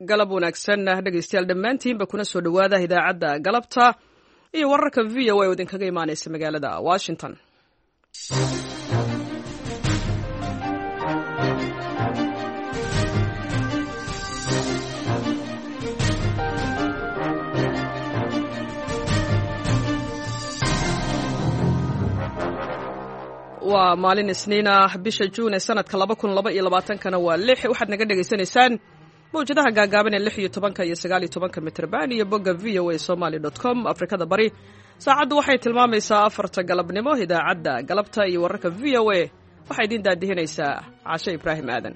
galab wanaagsan dhegaystayaal dhammaantiinba kuna soo dhowaada idaacadda galabta iyo wararka v o a oo idinkaga imaanaysa magaalada washington. waa maalin isniin ah bisha juun ee sanadka 2022 waa 6 waxaad naga dhegaysanaysaan mawjadaha gaagaaban ee 16 iyo 19 mitrban iyo bogga voasomali.com afrikada bari saacaddu waxay tilmaamaysaa 4 galabnimo. idaacadda galabta iyo wararka v o a waxay idin daadihinaysaa Caashe Ibraahim Aadan.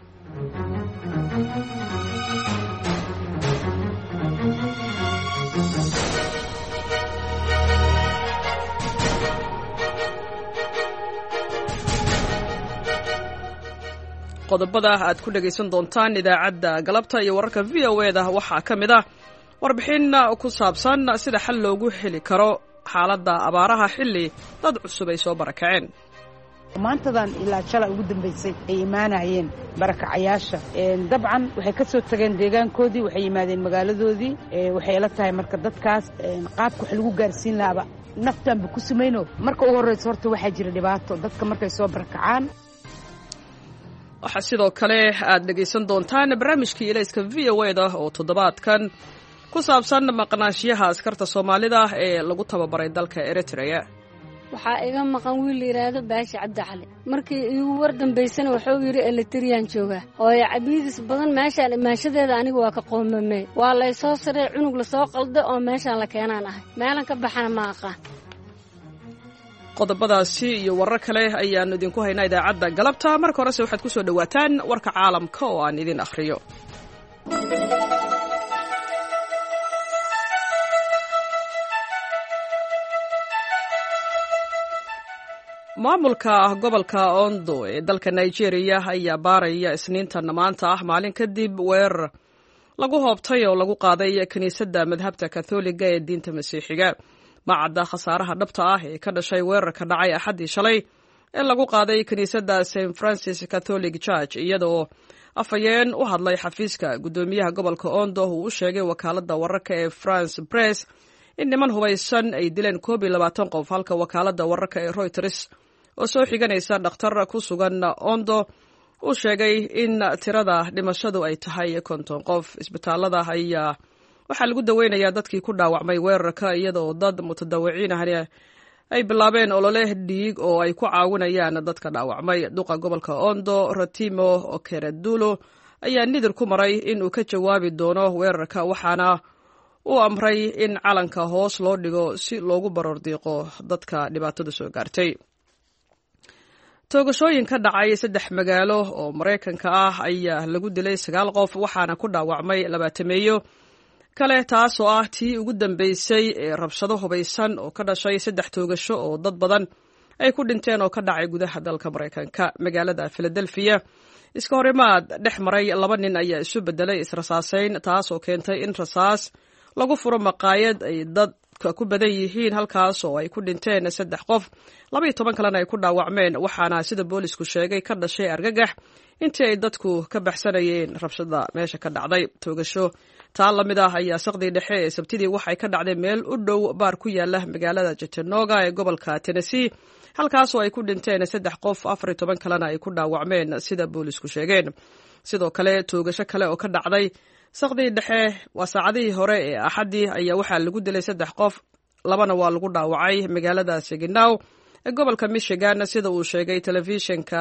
qodobada aad ku dhagaysan doontaan idaacadda galabta iyo wararka v o a da waxaa ka mid ah warbixin ku saabsan sida xal loogu heli karo xaaladda abaaraha xilli dad cusub ay soo barakaceen. maantadan ilaa shalay ugu dambaysay ay imaanayeen barakacayaasha dabcan waxay ka soo tageen deegaankoodii waxay yimaadeen magaaladoodii waxay la tahay marka dadkaas qaabka wax lagu gaarsiin lahaaba naftaanba ku samayno marka ugu horreysa horta waxaa jira dhibaato dadka markay soo barakacaan. waxaa sidoo kale aad dhegaysan doontaan barnaamijkii ilayska v o a da oo toddobaadkan ku saabsan maqnaanshiyaha askarta soomaalida ee lagu tababaray dalka Eritrea. waxaa iga maqan wiil yiraahdo Baashi Cabdi Cali markii igu war dambaysana wuxuu yiri Eritrean jooga oo cabiidis badan meeshaan imaashadeeda anigu waa ka qoomamay waa la soo saray cunug la soo qalday oo meeshaan la keenaan ahay meelan ka baxana ma aqaan. qodobadaasi iyo warar kale ayaanu idinku haynaa idaacadda galabta. marka horese waxaad ku soo dhowaataan warka caalamka oo aan idin akhriyo. maamulka gobolka Ondo ee dalka Nigeria ayaa baaraya isniintan maanta ah maalin kadib weerar lagu hoobtay oo lagu qaaday kiniisadda madhabta Katholiga ee diinta Masiixiga. macadda khasaaraha dhabta ah ee ka dhashay weerarka dhacay axaddii shalay ee lagu qaaday kiniisadda St Francis Catholic Church iyadoo afhayeen u hadlay xafiiska guddoomiyaha gobolka Ondo uu u sheegay wakaaladda wararka ee France Press in niman hubaysan ay dileen 22 qof halka wakaaladda wararka ee Reuters oo soo xiganaysa dhakhtar ku sugan Ondo uu sheegay in tirada dhimashadu ay tahay 50 qof. isbitaalada ayaa waxaa lagu daweynayaa dadkii ku dhaawacmay weerarka iyadoo dad mutadawiciin ah ay bilaabeen olole dhiig oo ay ku caawinayaan dadka dhaawacmay. duqa gobolka Ondo Rotimo Okeredulo ayaa nidir ku maray in uu ka jawaabi doono weerarka waxaana uu amray in calanka hoos loo dhigo si loogu barordiiqo dadka dhibaatada soo gaartay. toogashooyin ka dhacay 3 magaalo oo Mareykanka ah ayaa lagu dilay 9 qof waxaana ku dhaawacmay 20 kale taasoo ah tii ugu dambaysay ee rabshado hubaysan oo ka dhashay 3 toogasho oo dad badan ay ku dhinteen oo ka dhacay gudaha dalka Mareykanka. magaalada Philadelphia iska horimaad dhex maray 2 nin ayaa isu bedelay israsaasayn taasoo keentay in rasaas lagu furo maqaayad ay dadka ku badan yihiin halkaas oo ay ku dhinteen 3 qof 12 kalena ay ku dhaawacmeen waxaana sida boolisku sheegay ka dhashay argagax intii ay dadku ka baxsanayeen rabshada meesha ka dhacday. toogasho taa lamid ah ayaa saqdii dhexe ee sabtidii waxay ka dhacday meel u dhow baar ku yaala magaalada Chattanooga ee gobolka Tennessee halkaas oo ay ku dhinteen 3 qof 14 kalena ay ku dhaawacmeen sida boolisku sheegeen. sidoo kale toogasho kale oo ka dhacday saqdii dhexe waa saacadihii hore ee axadii ayaa waxaa lagu dilay 3 qof 2 waa lagu dhaawacay magaalada Saginaw ee gobolka Michigan sida uu sheegay telefishinka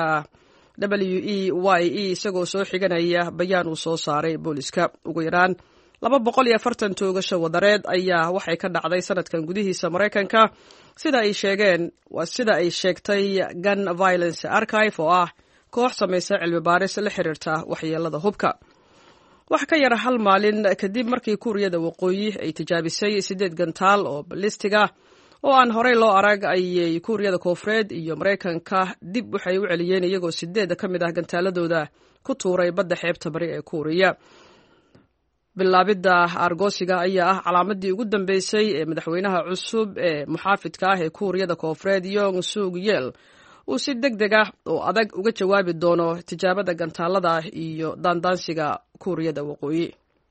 WEYE isagoo soo xiganaya bayaan uu soo saaray booliska. ugu yaraan 240 toogasho wadareed ayaa waxay ka dhacday sanadkan gudihiisa Mareykanka sida ay sheegtay Gun Violence Archive oo ah koox samaysa cilmi baaris la xiriirta waxyeelada hubka. wax ka yar hal maalin kadib markii Kuuriyada Waqooyi ay tijaabisay 8 gantaal oo balistiga oo aan horey loo arag ayay Kuuriyada Koonfureed iyo Mareykanka dib waxay u celiyeen iyagoo 8 ka mid ah gantaaladooda ku tuuray badda xeebta bari ee Kuuriya. bilaabidda argosiga ayaa ah calaamadii ugu dambeysay ee madaxweynaha cusub ee muxaafidka ah ee Kuuriyada Koonfureed Yoon Suk Yeol uu si degdeg ah oo adag uga jawaabi doono tijaabada gantaalada iyo daandaansiga Kuuriyada Waqooyi.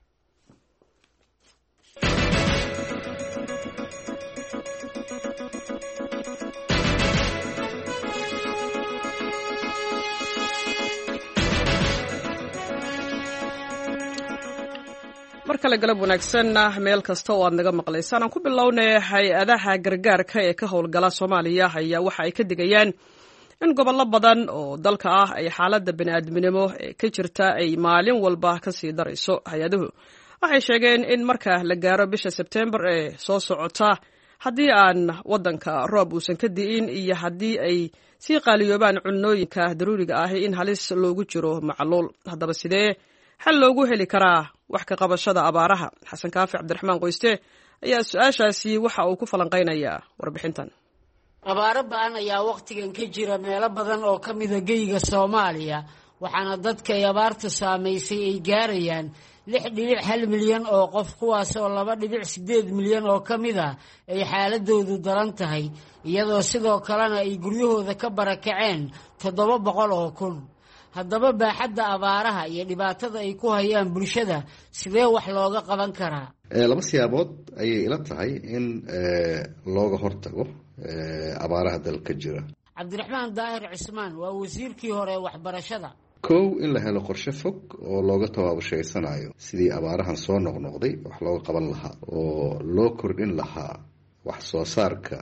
mar kale galab wanaagsanna meel kasta oo aad naga maqlaysaan aan ku bilownay hay-adaha gargaarka ee ka howlgala Soomaaliya ayaa waxa ay ka digayaan in gobollo badan oo dalka ah ay xaaladda bini'aadminimo ee ka jirta ay maalin walba ka sii darayso. hay-aduhu waxay sheegeen in marka la gaaro bisha Sebtembar ee soo socota haddii aan waddanka roob uusan ka di'in iyo haddii ay sii qaaliyoobaan cunnooyinka daruuriga ah in halis loogu jiro macluul. haddaba sidee xal loogu heli karaa wax ka qabashada abaaraha? xasan kaafi cabdiraxmaan qoyste ayaa su-aashaasi waxa uu ku falanqaynayaa warbixintan. abaaro ba'an ayaa wakhtigan ka jira meelo badan oo ka mida geyga Soomaaliya, waxaana dadka ay abaartu saamaysay ay gaarayaan 6.1 milyan oo qof, kuwaas oo 2.8 milyan oo ka mid ah ay xaaladoodu daran tahay, iyadoo sidoo kalena ay guryahooda ka barakaceen 700 oo kun. haddaba baaxadda abaaraha iyo dhibaatada ay ku hayaan bulshada sidee wax looga qaban karaa? laba siyaabood ayay ila tahay in looga hortago abaaraha dalka jira. cabdiraxmaan daahir cismaan waa wasiirkii hore ee waxbarashada. kow, in la helo qorshe fog oo looga tabaabushaysanaayo sidii abaarahan soo noqnoqday wax looga qaban lahaa oo loo kordhin lahaa wax soo saarka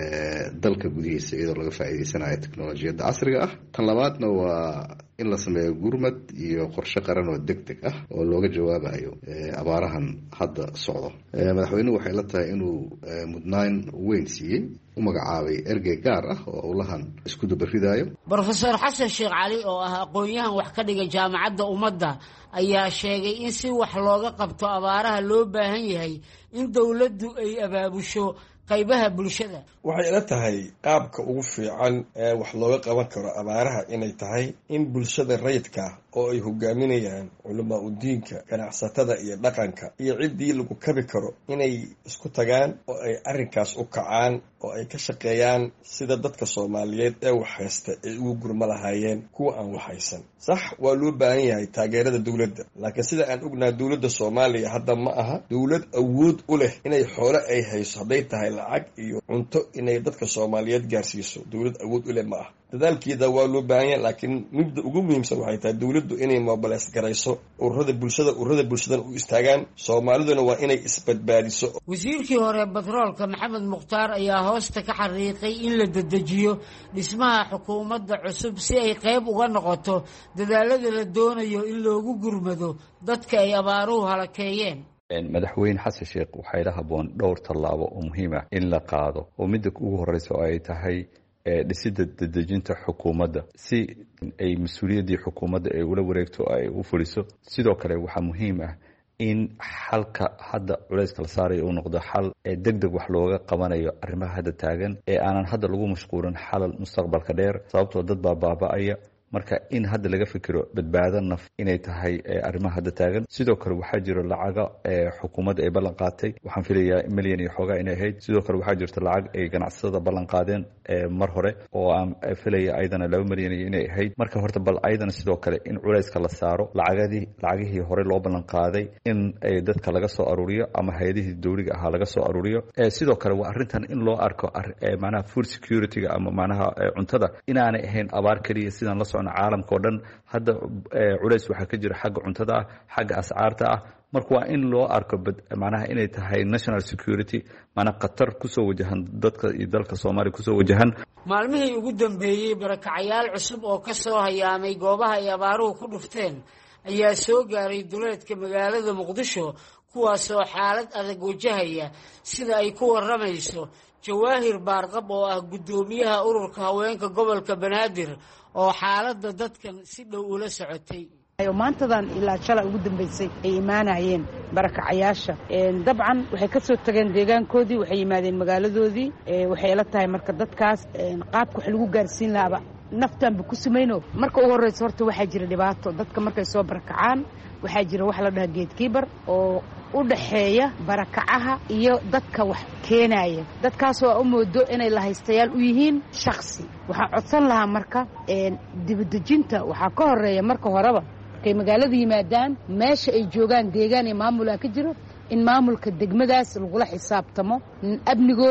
dalka gudihiisa iyadoo laga faa'iideysanayo teknolojiyadda casriga ah. tan labaadna waa in la sameeyo gurmad iyo qorshe qaran oo degdeg ah oo looga jawaabayo abaarahan hadda socdo. madaxweynuhu waxay la tahay inuu mudnaan weyn siiyey, u magacaabay ergey gaar ah oo howlahan isku dabaridayo. brofesor xasan sheekh cali oo ah aqoon-yahan wax ka dhiga jaamacadda ummadda ayaa sheegay in si wax looga qabto abaaraha loo baahan yahay in dowladdu ay abaabusho qaybaha bulshada. waxay ila tahay qaabka ugu fiican ee wax looga qaban karo abaaraha inay tahay in bulshada rayidka oo ay hogaaminayaan culamaa u diinka, ganacsatada iyo dhaqanka iyo ciddii lagu kabi karo inay isku tagaan oo ay arrinkaas u kacaan oo ay ka shaqeeyaan sida dadka Soomaaliyeed ee wax haysta ay ugu gurma lahaayeen kuwa aan wax haysan. sax waa loo baahan yahay taageerada dowladda, laakiin sida aan ognahay dowladda Soomaaliya hadda ma aha dowlad awood u leh inay xoolo ay hayso, hadday tahay lacag iyo cunto inay dadka Soomaaliyeed gaarsiiso. dowlad awood u leh ma aha. dadaalkeeda waa loo baahan yahay, laakiin midda ugu muhiimsan waxay tahay dowladdu inay mobilize garayso ururada bulshadan u istaagaan. Soomaaliduna waa inay isbadbaadiso. wasiirkii hore batroolka Maxamed Mukhtaar ayaa hoosta ka xariiqay in la dedejiyo dhismaha xukuumadda cusub si ay qayb uga noqoto dadaalada la doonayo in loogu gurmado dadka ay abaaruhu halakeeyeen. madaxweyne xasan sheekh waxay la haboon dhowr tallaabo oo muhiim ah in la qaado, oo midda ugu horeysa oo ay tahay dhisidda dedejinta xukuumadda si ay mas-uuliyaddii xukuumadda ay ula wareegto ay u fuliso. sidoo kale waxaa muhiim ah in xalka hadda culayska la saarayo uu noqdo xal degdeg wax looga qabanayo arrimaha hadda taagan ee aanan hadda lagu mashquulin xalal mustaqbalka dheer, sababtoo dad baa baaba'aya. marka in hadda laga fikiro badbaado naf inay tahay arrimaha hadda taagan. sidoo kale waxaa jiro lacaga xukuumadda ay ballan qaatay, waxaan filayaa milyan iyo xoogaa inay ahayd. sidoo kale waxaa jirta lacag ay ganacsatada ballan qaadeen mar hore oo aan filaya ayadana 2 milyan inay ahayd. marka horta bal ayadana sidoo kale in culayska la saaro lacagihii hore loo ballan qaaday in dadka laga soo aruuriyo ama hay-adihii dowliga ahaa laga soo aruuriyo. sidoo kale waa arrintan in loo arko macnaha food security-ga ama macnaha cuntada inaanay ahayn abaar keliya sidaan la caalamka oo dhan. hadda culays waxaa ka jira xagga cuntada ah, xagga ascaarta ah. marka waa in loo arko macnaha inay tahay national security, macnaha khatar kusoo wajahan dadka iyo dalka Soomaaliya kusoo wajahan. maalmihii ugu dambeeyey barakacayaal cusub oo ka soo hayaamay goobaha ay abaaruhu ku dhufteen ayaa soo gaaray duleedka magaalada Muqdisho, kuwaasoo xaalad adag wajahaya sida ay ku waramayso Jawaahir Baarqab oo ah gudoomiyaha ururka haweenka gobolka Banaadir oo xaaladda dadkan si dhow ula socotay. maantadan ilaa shalay ugu dambeysay ay imaanayeen barakacayaasha. dabcan waxay ka soo tageen deegaankoodii, waxay yimaadeen magaaladoodii. waxay la tahay marka dadkaas qaabka wax lagu gaarsiin lahaaba naftaanba ku samayno. marka ugu horreysa horta waxaa jira dhibaato dadka markay soo barakacaan, waxaa jira wax la dhaha geedkiibar oo u dhaxeeya barakacaha iyo dadka wax keenaya. dadkaasoo u moodo inay lahaystayaal u yihiin shakhsi. waxaan codsan lahaa marka dibadejinta waxaa ka horeeya marka horeba markay magaalada yimaadaan meesha ay joogaan deegaan iyo maamulaa ka jiro in maamulka degmadaas lagula xisaabtamo amnigooda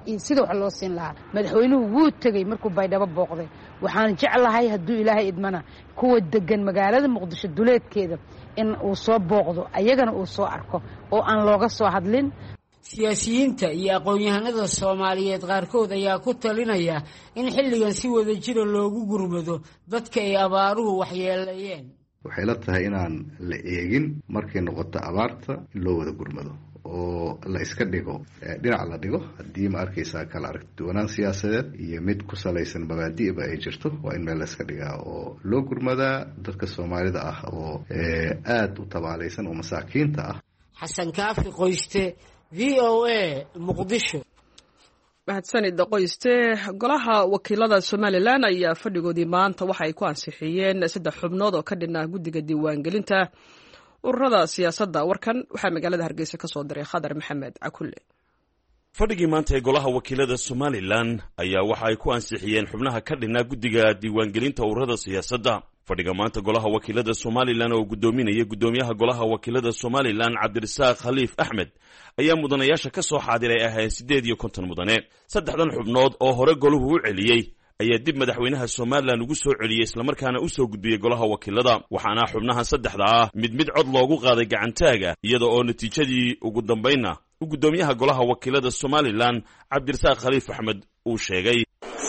iyo sida wax loo siin lahaa. Madaxweynuhu wuu tegey markuu Baydhabo booqday. Waxaan jeclahay hadduu Ilaahay idmana kuwa degan magaalada Muqdisho duleedkeeda in uu soo booqdo ayagana uu soo arko oo aan looga soo hadlin. siyaasiyiinta iyo aqoon-yahanada Soomaaliyeed qaarkood ayaa ku talinaya in xilligan si wada jira loogu gurmado dadka ay abaaruhu waxyeeleeyeen. waxay la tahay inaan la eegin markay noqoto abaarta in loo wada gurmado oo la iska dhigo dhinac la dhigo haddii ma arkaysaa kala aragtiwanaan siyaasadeed iyo mid ku salaysan mabaadi'ba ay jirto waa in meel la iska dhigaa oo loo gurmadaa dadka Soomaalida ah oo aad u tabaalaysan oo masaakiinta ah. Xasan Kaafi Qoyste, VOA, Muqdisho. mahadsanid qoyste. golaha wakiilada Somaliland ayaa fadhigoodii maanta waxa ay ku ansixiyeen 3 xubnood oo ka dhinaa guddiga diiwaangelinta ururada siyaasadda. warkan waxaa magaalada Hargeysa ka soo diray Khadar Maxamed Cakulle. fadhigii maanta ee golaha wakiilada Somaliland ayaa waxa ay ku ansixiyeen xubnaha ka dhinaa guddiga diiwaangelinta ururada siyaasadda. fadhiga maanta golaha wakiilada Somaliland oo gudoominaya gudoomiyaha golaha wakiilada Somaliland Cabdirasaaq Khaliif Axmed ayaa mudanayaasha ka soo xaadiray ahayn 58 mudane. 3 xubnood oo hore goluhu u celiyay ayaa dib madaxweynaha Somaliland ugu soo celiyay isla markaana u soo gudbiyay golaha wakiilada. waxaana xubnaha 3 mid cod loogu qaaday gacantaaga iyada oo natiijadii ugu dambeynna gudoomiyaha golaha wakiilada Somaliland Cabdirasaaq Khaliif Axmed uu sheegay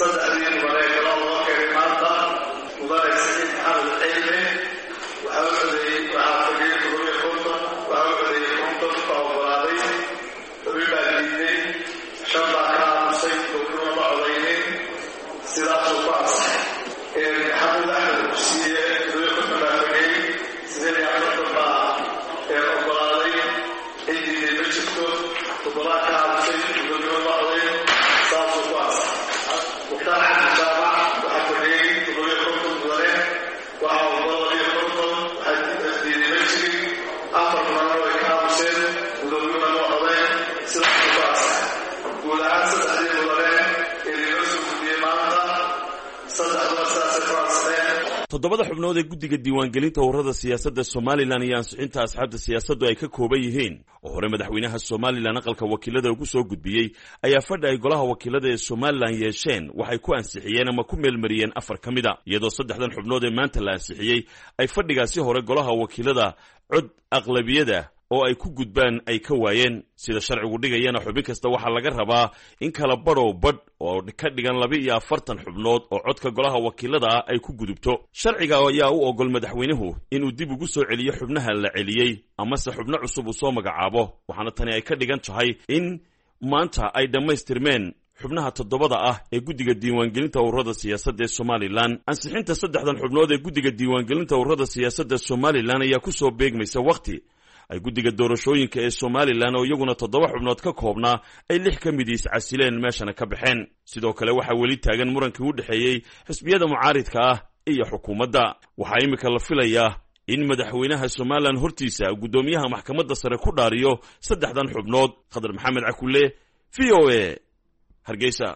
toddobada xubnood ee guddiga diiwaangelinta ururada siyaasadda Somaliland iyo ansixinta asxaabta siyaasaddu ay ka kooban yihiin oo hore madaxweynaha Somaliland aqalka wakiilada ugu soo gudbiyay ayaa fadhi ay golaha wakiilada ee Somaliland yeesheen waxay ku ansixiyeen ama ku meelmariyeen 4 ka mid ah iyadoo 3 xubnood ee maanta la ansixiyay ay fadhigaasi hore golaha wakiilada cod aqlabiyada oo ay ku gudbaan ay ka waayeen sida sharcigu dhigayana xubin kasta waxa laga rabaa in kala badh oo ka dhigan 42 xubnood oo codka golaha wakiilada ay ku gudubto. sharciga ayaa u ogol madaxweynuhu inuu dib ugu soo celiyo xubnaha la celiyay ama se xubno cusub uu soo magacaabo. waxaana tani ay ka dhigan tahay in maanta ay dhamaystirmeen xubnaha 7 ee guddiga diiwaangelinta ururada siyaasadda ee Somaliland. ansixinta 3 xubnood ee guddiga diiwaangelinta ururada siyaasadda Somaliland ayaa ku soo beegmaysa waqti ay guddiga doorashooyinka ee Somaliland oo iyaguna 7 xubnood ka koobnaa ay 6 ka mid iscasileen meeshana ka baxeen. sidoo kale waxa weli taagan murankii u dhaxeeyay xisbiyada mucaaridka ah iyo xukuumadda. waxaa imika la filayaa in madaxweynaha Somaliland hortiisa gudoomiyaha maxkamadda sare ku dhaariyo 3 xubnood. Khadar Maxamed Cakulle, VOA, Hargeysa.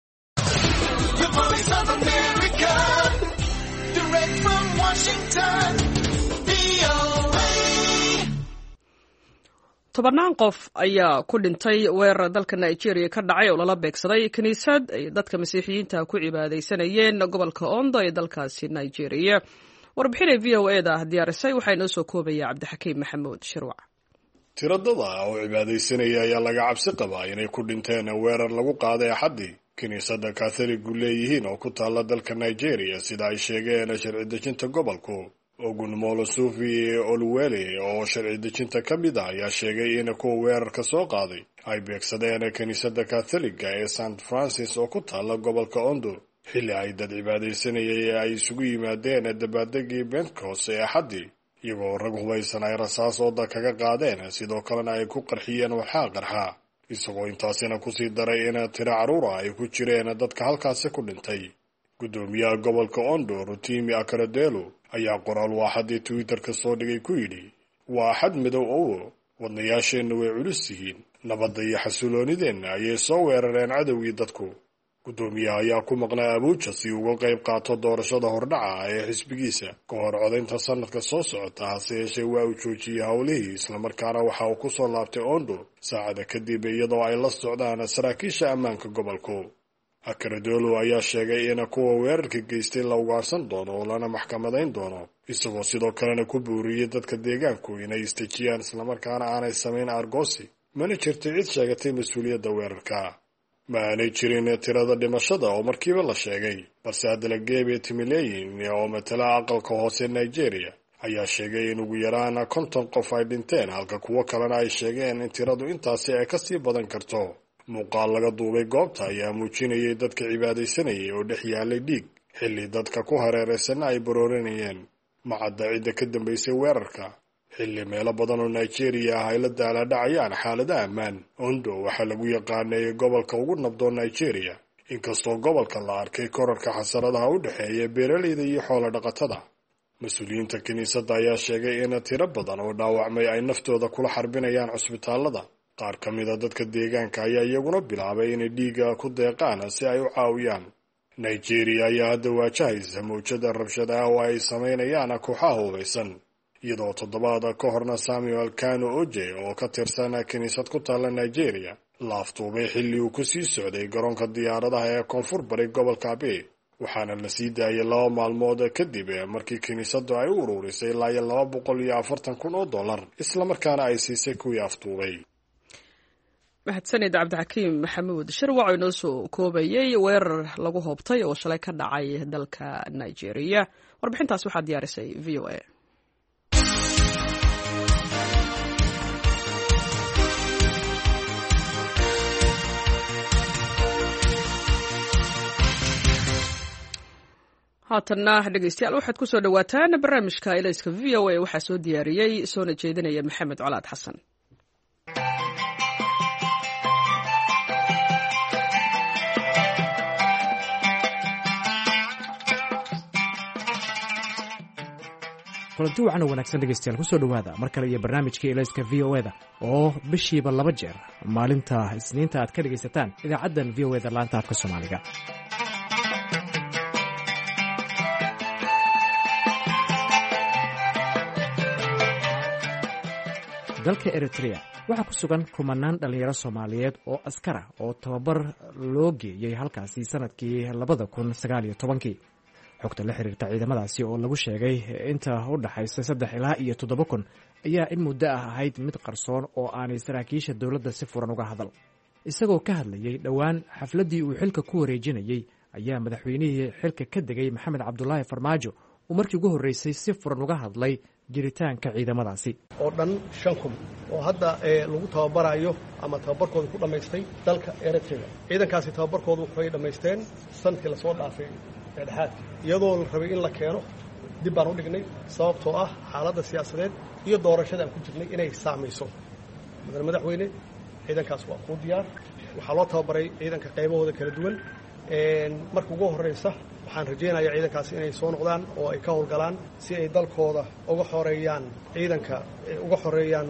tobanaan qof ayaa ku dhintay weerar dalka Nigeria ka dhacay oo lala beegsaday kaniisad ay dadka masiixiyiinta ku cibaadaysanayeen gobolka Ondo ee dalkaasi Nigeria. warbixinay VOA-da diyaarisay waxay noo soo koobaya Cabdixakiim Maxamuud Shirwac. tiradada oo cibaadaysanaya ayaa laga cabsi qabaa inay ku dhinteen weerar lagu qaaday Axaddii kaniisadda Catholic leeyihiin oo ku taala dalka Nigeria sida ay sheegeen sharci dejinta gobolku. Ogunmolo Sufi Oluwele oo sharci dejinta ka mid ah ayaa sheegay in kuwa weerarka soo qaaday ay beegsadeen kaniisadda Catholiga ee St Francis oo ku taala gobolka Ondo xilli ay dad cibaadaysanayay ay isugu yimaadeen dabaaldegii Pentecost ee Axaddii iyagoo rag hubaysan ay rasaas ooda kaga qaadeen sidoo kalena ay ku qarxiyeen waxaa qarxa isagoo intaasina kusii daray in tiro carruur ay ku jireen dadka halkaasi ku dhintay. gudoomiyaha gobolka Ondo Rotimi Akeredolu ayaa qoraal waaxadii Twitter-ka soo dhigay ku yidhi waa Axad madow oo wadnayaasheenna way culus yihiin nabadda iyo xasiloonideenna ayay soo weerareen cadowgii dadku. guddoomiyaha ayaa ku maqnaa Abuja si uga qayb qaato doorashada hordhaca ee xisbigiisa ka hor codaynta sanadka soo socota, hase yeeshee waa uu joojiyey howlihii islamarkaana waxa uu kusoo laabtay Ondo saacada kadib iyadoo ay la socdaan saraakiisha ammaanka gobolku. Akredolo ayaa sheegay in kuwa weerarka geystay la ugaarsan doono oo lana maxkamadayn doono, isagoo sidoo kalena ku buuriyey dadka deegaanku inay istejiyaan islamarkaana aanay samayn argoosi. Mana jirto cid sheegatay mas-uuliyadda weerarka. Ma aanay jirin tirada dhimashada oo markiiba la sheegay, balse Adelagebe Timileyin oo matala aqalka hoose Nigeria ayaa sheegay in ugu yaraan 50 qof ay dhinteen, halka kuwo kalena ay sheegeen in tiradu intaasi ay kasii badan karto. Muuqaal laga duubay goobta ayaa muujinayay dadka cibaadaysanayay oo dhex yaalay dhiig xilli dadka ku hareeraysanna ay barooranayeen. Ma cadda cidda ka dambaysay weerarka, xilli meelo badan oo Nigeria ah ay la daaladhacayaan xaalada ammaan. Ondo waxaa lagu yaqaanay gobolka ugu nabdoon Nigeria, inkastoo gobolka la arkay korarka xasaradaha u dhexeeya beeralayda iyo xoolo dhaqatada. Mas-uuliyiinta kiniisadda ayaa sheegay in tiro badan oo dhaawacmay ay naftooda kula xarbinayaan cusbitaalada. Qaar ka mid a dadka deegaanka ayaa iyaguna bilaabay inay dhiiga ku deeqaan si ay u caawiyaan. Nigeria ayaa hadda waajahaysa mowjada rabshadaha oo ay samaynayaan kooxaha hubaysan, iyadoo toddobaad ka horna Samuel Kanu Oje oo ka tirsan kiniisad ku taalla Nigeria la afduubay xilli uu ku sii socday garoonka diyaaradaha ee koonfur bari gobolka Abe, waxaana la sii daayay 2 maalmood kadib markii kiniisaddu ay u ururisay ilaa $240,000 islamarkaana ay siisay kuwii afduubay. mahadsanid cabdixakiim maxamuud shirwac oo inoo soo koobayay weerar lagu hoobtay oo shalay ka dhacay dalka Nigeria. Warbixintaas waxaa diyaarisay VOA. haatanna dhegeystayaal waxaad ku soo dhawaataan barnaamijka ilayska VOA waxaa soo diyaariyey soona jeedinaya Maxamed Colaad Xasan. kulanti wacan oo wanaagsan dhegeystayaal ku soo dhowaada mar kale iyo barnaamijka ilayska VOA-da oo bishiiba 2 jeer maalinta Isniinta aad ka dhegaysataan idaacaddan VOA-da laanta afka Soomaaliga. dalka Eritrea waxaa ku sugan kumanaan dhalinyaro Soomaaliyeed oo askar ah oo tababar loo geeyay halkaasi sanadkii 2019. xogta la xiriirta ciidamadaasi oo lagu sheegay inta u dhaxaysa 3 ilaa 7 kun ayaa in muddo ah ahayd mid qarsoon oo aanay saraakiisha dowladda si furan uga hadal. isagoo ka hadlayay dhowaan xafladii uu xilka ku wareejinayay ayaa madaxweynihii xilka ka degay Maxamed Cabdullaahi Farmaajo uu markii ugu horeysay si furan uga hadlay jiritaanka ciidamadaasi oo dhan 5 kun oo hadda lagu tababarayo ama tababarkooda ku dhameystay dalka Eritrea. ciidankaasi tababarkooda waxay dhameysteen sanadkii la soo dhaafay dhexaad, iyadoo la rabay in la keeno dib baan u dhignay sababtoo ah xaaladda siyaasadeed iyo doorashada aan ku jirnay inay saamayso. madaxweyne ciidankaas waa ku diyaar, waxaa loo tababaray ciidanka qaybahooda kala duwan. marka ugu horeysa waxaan rajaynayaa ciidankaasi inay soo noqdaan oo ay ka howlgalaan si ay dalkooda uga xoreeyaan ciidanka uga xoreeyaan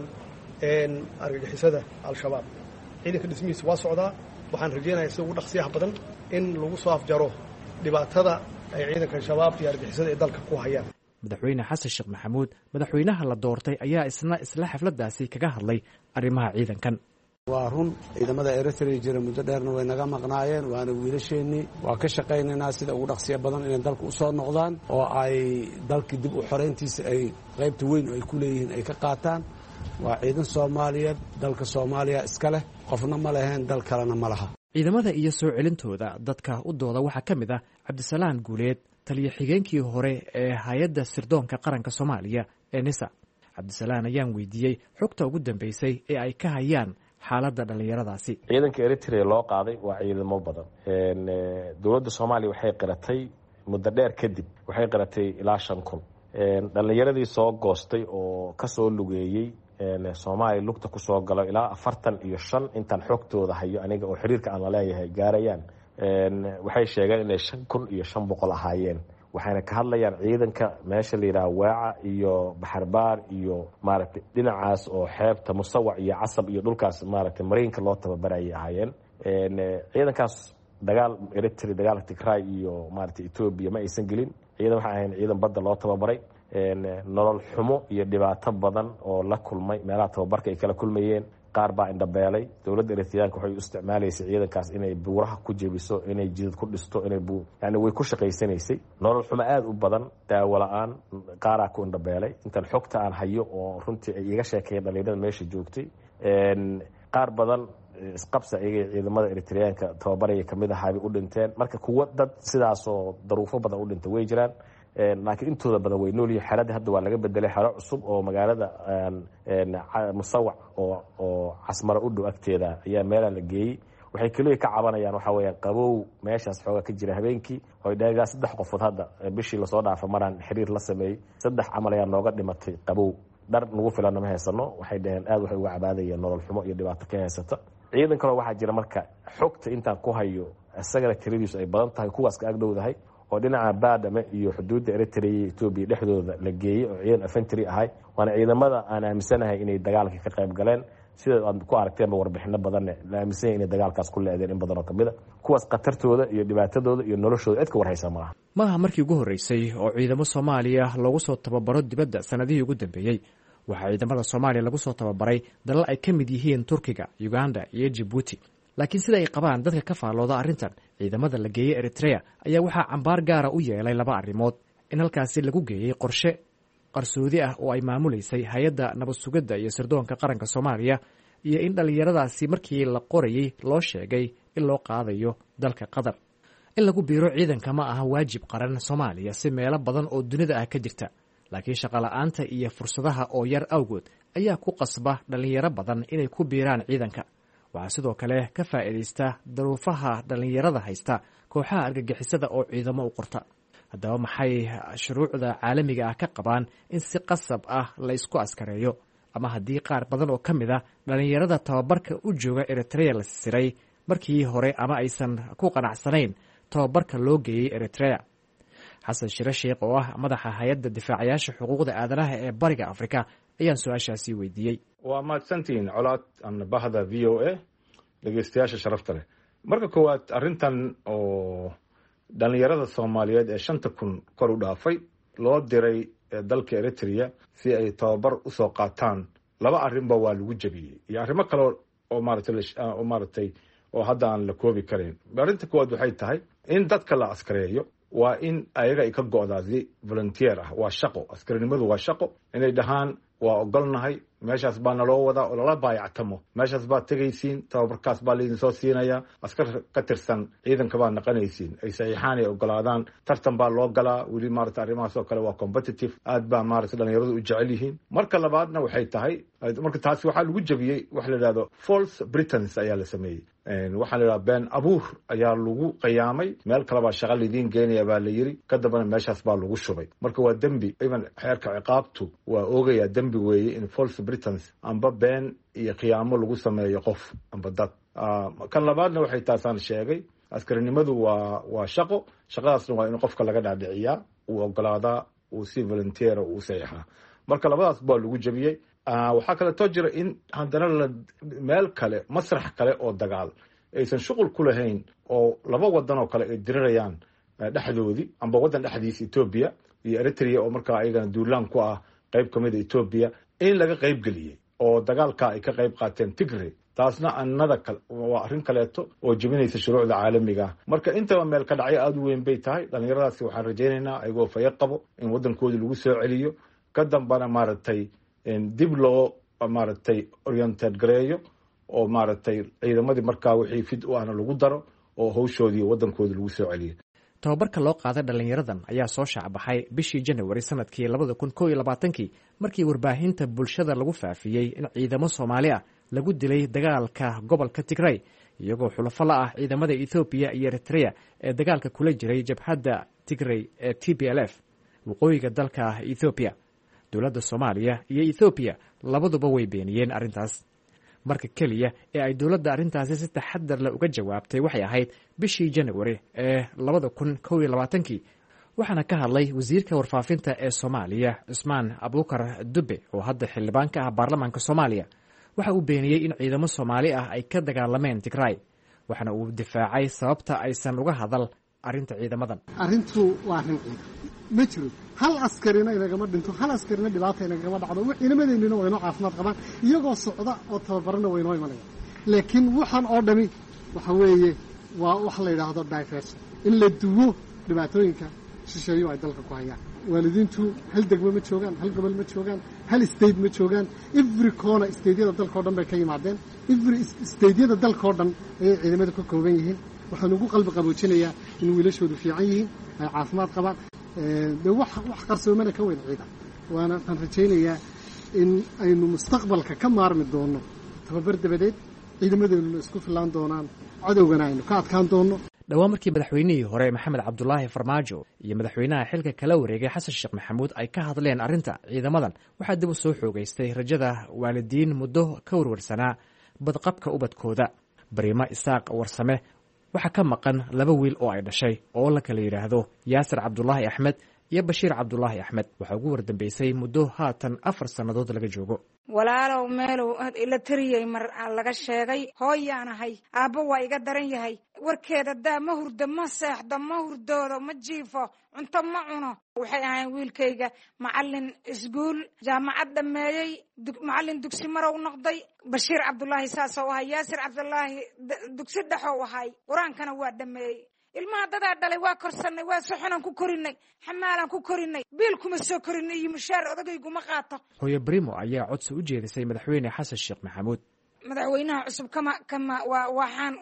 argagixisada al-shabaab. ciidanka dhismihiisa waa socdaa, waxaan rajaynayaa si ugu dhaqsiyaha badan in lagu soo afjaro dhibaatada ay ciidanka shabaab iyo argagixisada ee dalka ku hayaan. madaxweyne xasan sheekh maxamuud madaxweynaha la doortay ayaa isla xafladaasi kaga hadlay arrimaha ciidankan. waa run ciidamada Eritrea jira muddo dheerna way naga maqnaayeen, waana wiilasheennii. waa ka shaqaynaynaa sida ugu dhaqsiya badan inay dalka u soo noqdaan oo ay dalkii dib u xoreyntiisa ay qaybta weyn oo ay ku leeyihiin ay ka qaataan. waa ciidan Soomaaliyeed, dalka Soomaaliya iska leh, qofna ma leheen, dal kalena ma laha. ciidamada iyo soo celintooda dadka u dooda waxaa ka mid ah Cabdisalaan Guuleed, taliye xigeenkii hore ee hay'adda sirdoonka qaranka Soomaaliya ee NISA. Cabdisalaan ayaan weydiiyey xogta ugu dambeysay ee ay ka hayaan xaaladda dhalinyaradaasi. ciidanka Eritrea loo qaaday waa ciidamo badan. dowladda Soomaaliya waxay qiratay muddo dheer kadib waxay qiratay ilaa 5 kun. dhalinyaradii soo goostay oo ka soo lugeeyay Soomaaliya lugta ku soo galo ilaa 45 intaan xogtooda hayo aniga oo xiriirka aan la leeyahay gaarayaan. waxay sheegeen inay 5,500 ahaayeen. waxayna ka hadlayaan ciidanka meesha la yiraahdo Waaca iyo Baxarbaar iyo maaragtay dhinacaas oo xeebta Musawac iyo Casab iyo dhulkaas maaragtay mariinka loo tababarayay ahaayeen. ciidankaas dagaal eritrea dagaalka tigray iyo maaragtay etoobiya ma aysan gelin. ciidan waxay ahayn ciidan badda loo tababaray. nolol xumo iyo dhibaato badan oo la kulmay meelaha tababarka ay kala kulmayeen. qaar baa indhabeelay. dowladda eritreyaanka waxay u isticmaalaysay ciidankaas inay buuraha ku jebiso, inay jidad ku dhisto, yani way ku shaqaysanaysay. nolol xumo aada u badan, daawo la-aan, qaaraa ku indhabeelay. intan xogta aan hayo oo runtii ay iga sheekeeyeen dhalinyarada meesha joogtay, qaar badan isqabsa iyagay ciidamada eritreyaanka tababaraya kamid ahaabay u dhinteen. marka kuwa dad sidaasoo daruufo badan u dhintay way jiraan, laakiin intooda badan way noolyihin. xeradii hadda waa laga bedelay xero cusub oo magaalada musawac oo casmaro u dhow agteeda ayaa meelaa la geeyey. waxay keliya ka cabanayaan waxaa weeyaan qabow meeshaas xoogaa ka jira habeenkii. oy dheegaa 3 qofood hadda bishii lasoo dhaafa maraan xiriir la sameeyey 3 camal ayaa nooga dhimatay qabow. dhar nagu filanna ma haysano. waxay dhaheen aad waxay uga cabaadayeen nolol xumo iyo dhibaato ka haysata. ciidan kaloo waxaa jira marka xogta intaan ku hayo isagana tiradiisu ay badan tahay, kuwaas ka agdhowdahay oo dhinaca baadhame iyo xuduudda eritrea iyo etoobiya dhexdooda la geeyey oo ciidan infantry ahay. waana ciidamada aan aaminsanahay inay dagaalka ka qayb galeen, sida aad ku aragteenba warbixino badanne la aaminsan yahay inay dagaalkaas ku leedeen in badan oo kamid a. kuwaas khatartooda iyo dhibaatadooda iyo noloshooda cid ka warhaysa maaha. maaha markii ugu horreysay oo ciidamo soomaaliya loogu soo tababaro dibadda sanadihii ugu dambeeyey. waxaa ciidamada soomaaliya lagu soo tababaray dalal ay ka mid yihiin turkiga, uganda iyo jibuuti. laakiin sida ay qabaan dadka ka faallooda arrintan, ciidamada la geeyey eritrea ayaa waxaa cambaar gaara u yeelay 2 arrimood. in halkaasi lagu geeyey qorshe qarsoodi ah oo ay maamuleysay hay-adda nabad sugidda iyo sirdoonka qaranka soomaaliya, iyo in dhallinyaradaasi markii la qorayey loo sheegay in loo qaadayo dalka qatar. in lagu biiro ciidanka ma aha waajib qaran soomaaliya si meelo badan oo dunida ah ka jirta, laakiin shaqola'aanta iyo fursadaha oo yar awgood ayaa ku qasba dhallinyaro badan inay ku biiraan ciidanka. waxaa sidoo kale ka faa'iidaysta daruufaha dhallinyarada haysta kooxaha argagixisada oo ciidamo u qorta. haddaba maxay shuruucda caalamiga ah ka qabaan in si qasab ah la isku askareeyo, ama haddii qaar badan oo ka mid a dhallinyarada tababarka u jooga eritrea la siray markii hore ama aysan ku qanacsanayn tababarka loo geeyey eritrea? xasan shire sheekh oo ah madaxa hay-adda difaacayaasha xuquuqda aadanaha ee bariga afrika ayaan su-aashaasi weydiiyey. waa mahadsantihiin colaad ama bahda v o a dhegeystayaasha sharafta leh. marka koowaad arrintan oo dhalinyarada soomaaliyeed ee 5,000 kor u dhaafay loo diray dalka eritrea si ay tababar usoo qaataan, 2 arrinba waa lagu jebiyey iyo arrimo kale oo maaragtay oo hadda aan la koobi karayn. arrinta koowaad waxay tahay in dadka la askareeyo waa in ayaga ay ka go'daa si volunteer ah. waa shaqo, askarinimadu waa shaqo. inay dhahaan waa ogolnahay, meeshaas baa naloo wadaa oo lala baayactamo, meeshaas baad tegaysiin, tababarkaas baa laydin soo siinayaa, askar ka tirsan ciidanka baad naqanaysiin, ay saxiixaan ay ogolaadaan, tartan baa loo galaa. weli maarata arrimahaas oo kale waa competitive, aad baa maarata dhalinyaradu u jecel yihiin. marka labaadna waxay tahay, marka taasi waxaa lagu jebiyey wax la yidhahdo false pretense ayaa la sameeyey. waxaa la yidhahda been abuur ayaa lagu qiyaamay, meel kale baa shaqa laydiin geenaya baa la yiri, ka dambana meeshaas baa lagu shubay. marka waa dembi. even xeerka ciqaabtu waa oogaya dembi weeye in false pretense amba been iyo khiyaamo lagu sameeyo qof amba dad. kan labaadna waxay taasaan sheegay, askarinimadu waa shaqo. shaqadaasna waa in qofka laga dhaadhiciyaa, uu ogolaadaa, uu si volunteer uu saxiixaa. marka labadaas baa lagu jebiyey. waxaa kaleetoo jira in haddana meel kale, masrax kale oo dagaal aysan shuqul ku lahayn oo 2 wadan oo kale ay dirirayaan dhexdoodii, amba wadan dhexdiisa Ethiopia iyo Eritrea oo markaa ayagana duulaan ku ah qayb kamid Ethiopia, in laga qayb geliyey oo dagaalka ay ka qayb qaateen Tigray. taasna annada waa arrin kaleeto oo jebinaysa shuruucda caalamiga. marka intaba meel ka dhacyo aada u weyn bay tahay. dhalinyaradaasi waxaan rajaynaynaa ayagoo fayo qabo in wadankoodii lagu soo celiyo, ka dambana maaragtay dib loo maaragtay oriented gareeyo oo maaragtay ciidamadii markaa wixii fid u ahna lagu daro oo hawshoodii wadankoodii lagu soo celiyo. tababarka loo qaaday dhalinyaradan ayaa soo shaacbaxay bishii January sanadkii 2021 markii warbaahinta bulshada lagu faafiyey in ciidamo Soomaali ah lagu dilay dagaalka gobolka Tigray, iyagoo xulafo la ah ciidamada Ethiopia iyo Eritrea ee dagaalka kula jiray jabhadda Tigray ee TPLF waqooyiga dalka Ethiopia. dowladda Soomaaliya iyo Ethiopia labaduba way beeniyeen arrintaas. marka kaliya ee ay dowladda arrintaasi si taxadar leh uga jawaabtay waxay ahayd bishii January ee 2021, waxaana ka hadlay wasiirka warfaafinta ee Soomaaliya Cusmaan Abubakar Dube oo hadda xildhibaan ka ah baarlamaanka Soomaaliya. waxa uu beeniyey in ciidamo Soomaali ah ay ka dagaalameen Tigray. waxaana uu difaacay sababta aysan uga hadal arrinta ciidamadan. arrintu waa arrin ciidan ma jiro hal askarina inagama dhinto hal askarina dhibaata inagama dhacdo ciidamadeennina waynoo caafimaad qabaan iyagoo socda oo tababarana waynoo imanaya laakiin waxaan oo dhami waxa weeye waa wax la yidhaahdo diversion in la duwo dhibaatooyinka shisheeyo ay dalka ku hayaan. waalidiintu hal degmo ma joogaan, hal gobol ma joogaan, hal state ma joogaan. every corner stateyada dalka oo dhan bay ka yimaadeen. every stateyada dalka oo dhan ayay ciidamada ka kooban yihiin. waxaan ugu qalbi qaboojinayaa in wiilashoodu fiican yihiin, ay caafimaad qabaan. dee wax qarsoomana ka weyn ciidan. waana waxaan rajaynayaa in aynu mustaqbalka ka maarmi doono tababar dabadeed, ciidamadeennuna isku filaan doonaan, cadowgana aynu ka adkaan doono. dhowaan markii madaxweynihii hore maxamed cabdulaahi farmaajo iyo madaxweynaha xilka kala wareegay xasan sheekh maxamuud ay ka hadleen arrinta ciidamadan, waxaa dib u soo xoogaystay rajada waalidiin muddo ka warwarsanaa badqabka ubadkooda. bariimo isaaq warsame waxaa ka maqan 2 wiil oo ay dhashay oo la kala yidhaahdo yaasir cabdulaahi axmed iyo bashiir cabdulaahi axmed. waxaa ugu wardambeysay muddo haatan 4 sannadood laga joogo. walaalow meelow ila tiriyey mar laga sheegay hooyaanahay aabbo waa iga daran yahay warkeeda daa ma hurdo ma seexdo ma hurdoodo ma jiifo cunto ma cuno. waxay ahayn wiilkayga macallin iskuul jaamacad dhameeyey macallin dugsi marow noqday. bashiir cabdulaahi saasoo ahay. yaasir cabdulaahi dugsi dhexow ahay qur-aankana waa dhameeyey. ilmaha dadaa dhalay waa korsanay, waa soxonaan ku korinay, xamaalaan ku korinay, biil kuma soo korinay iyo mushaar odageyguma qaato. hooyo brimo ayaa codsi u jeedisay madaxweyne xasan sheekh maxamuud. madaxweynaha cusub waxaan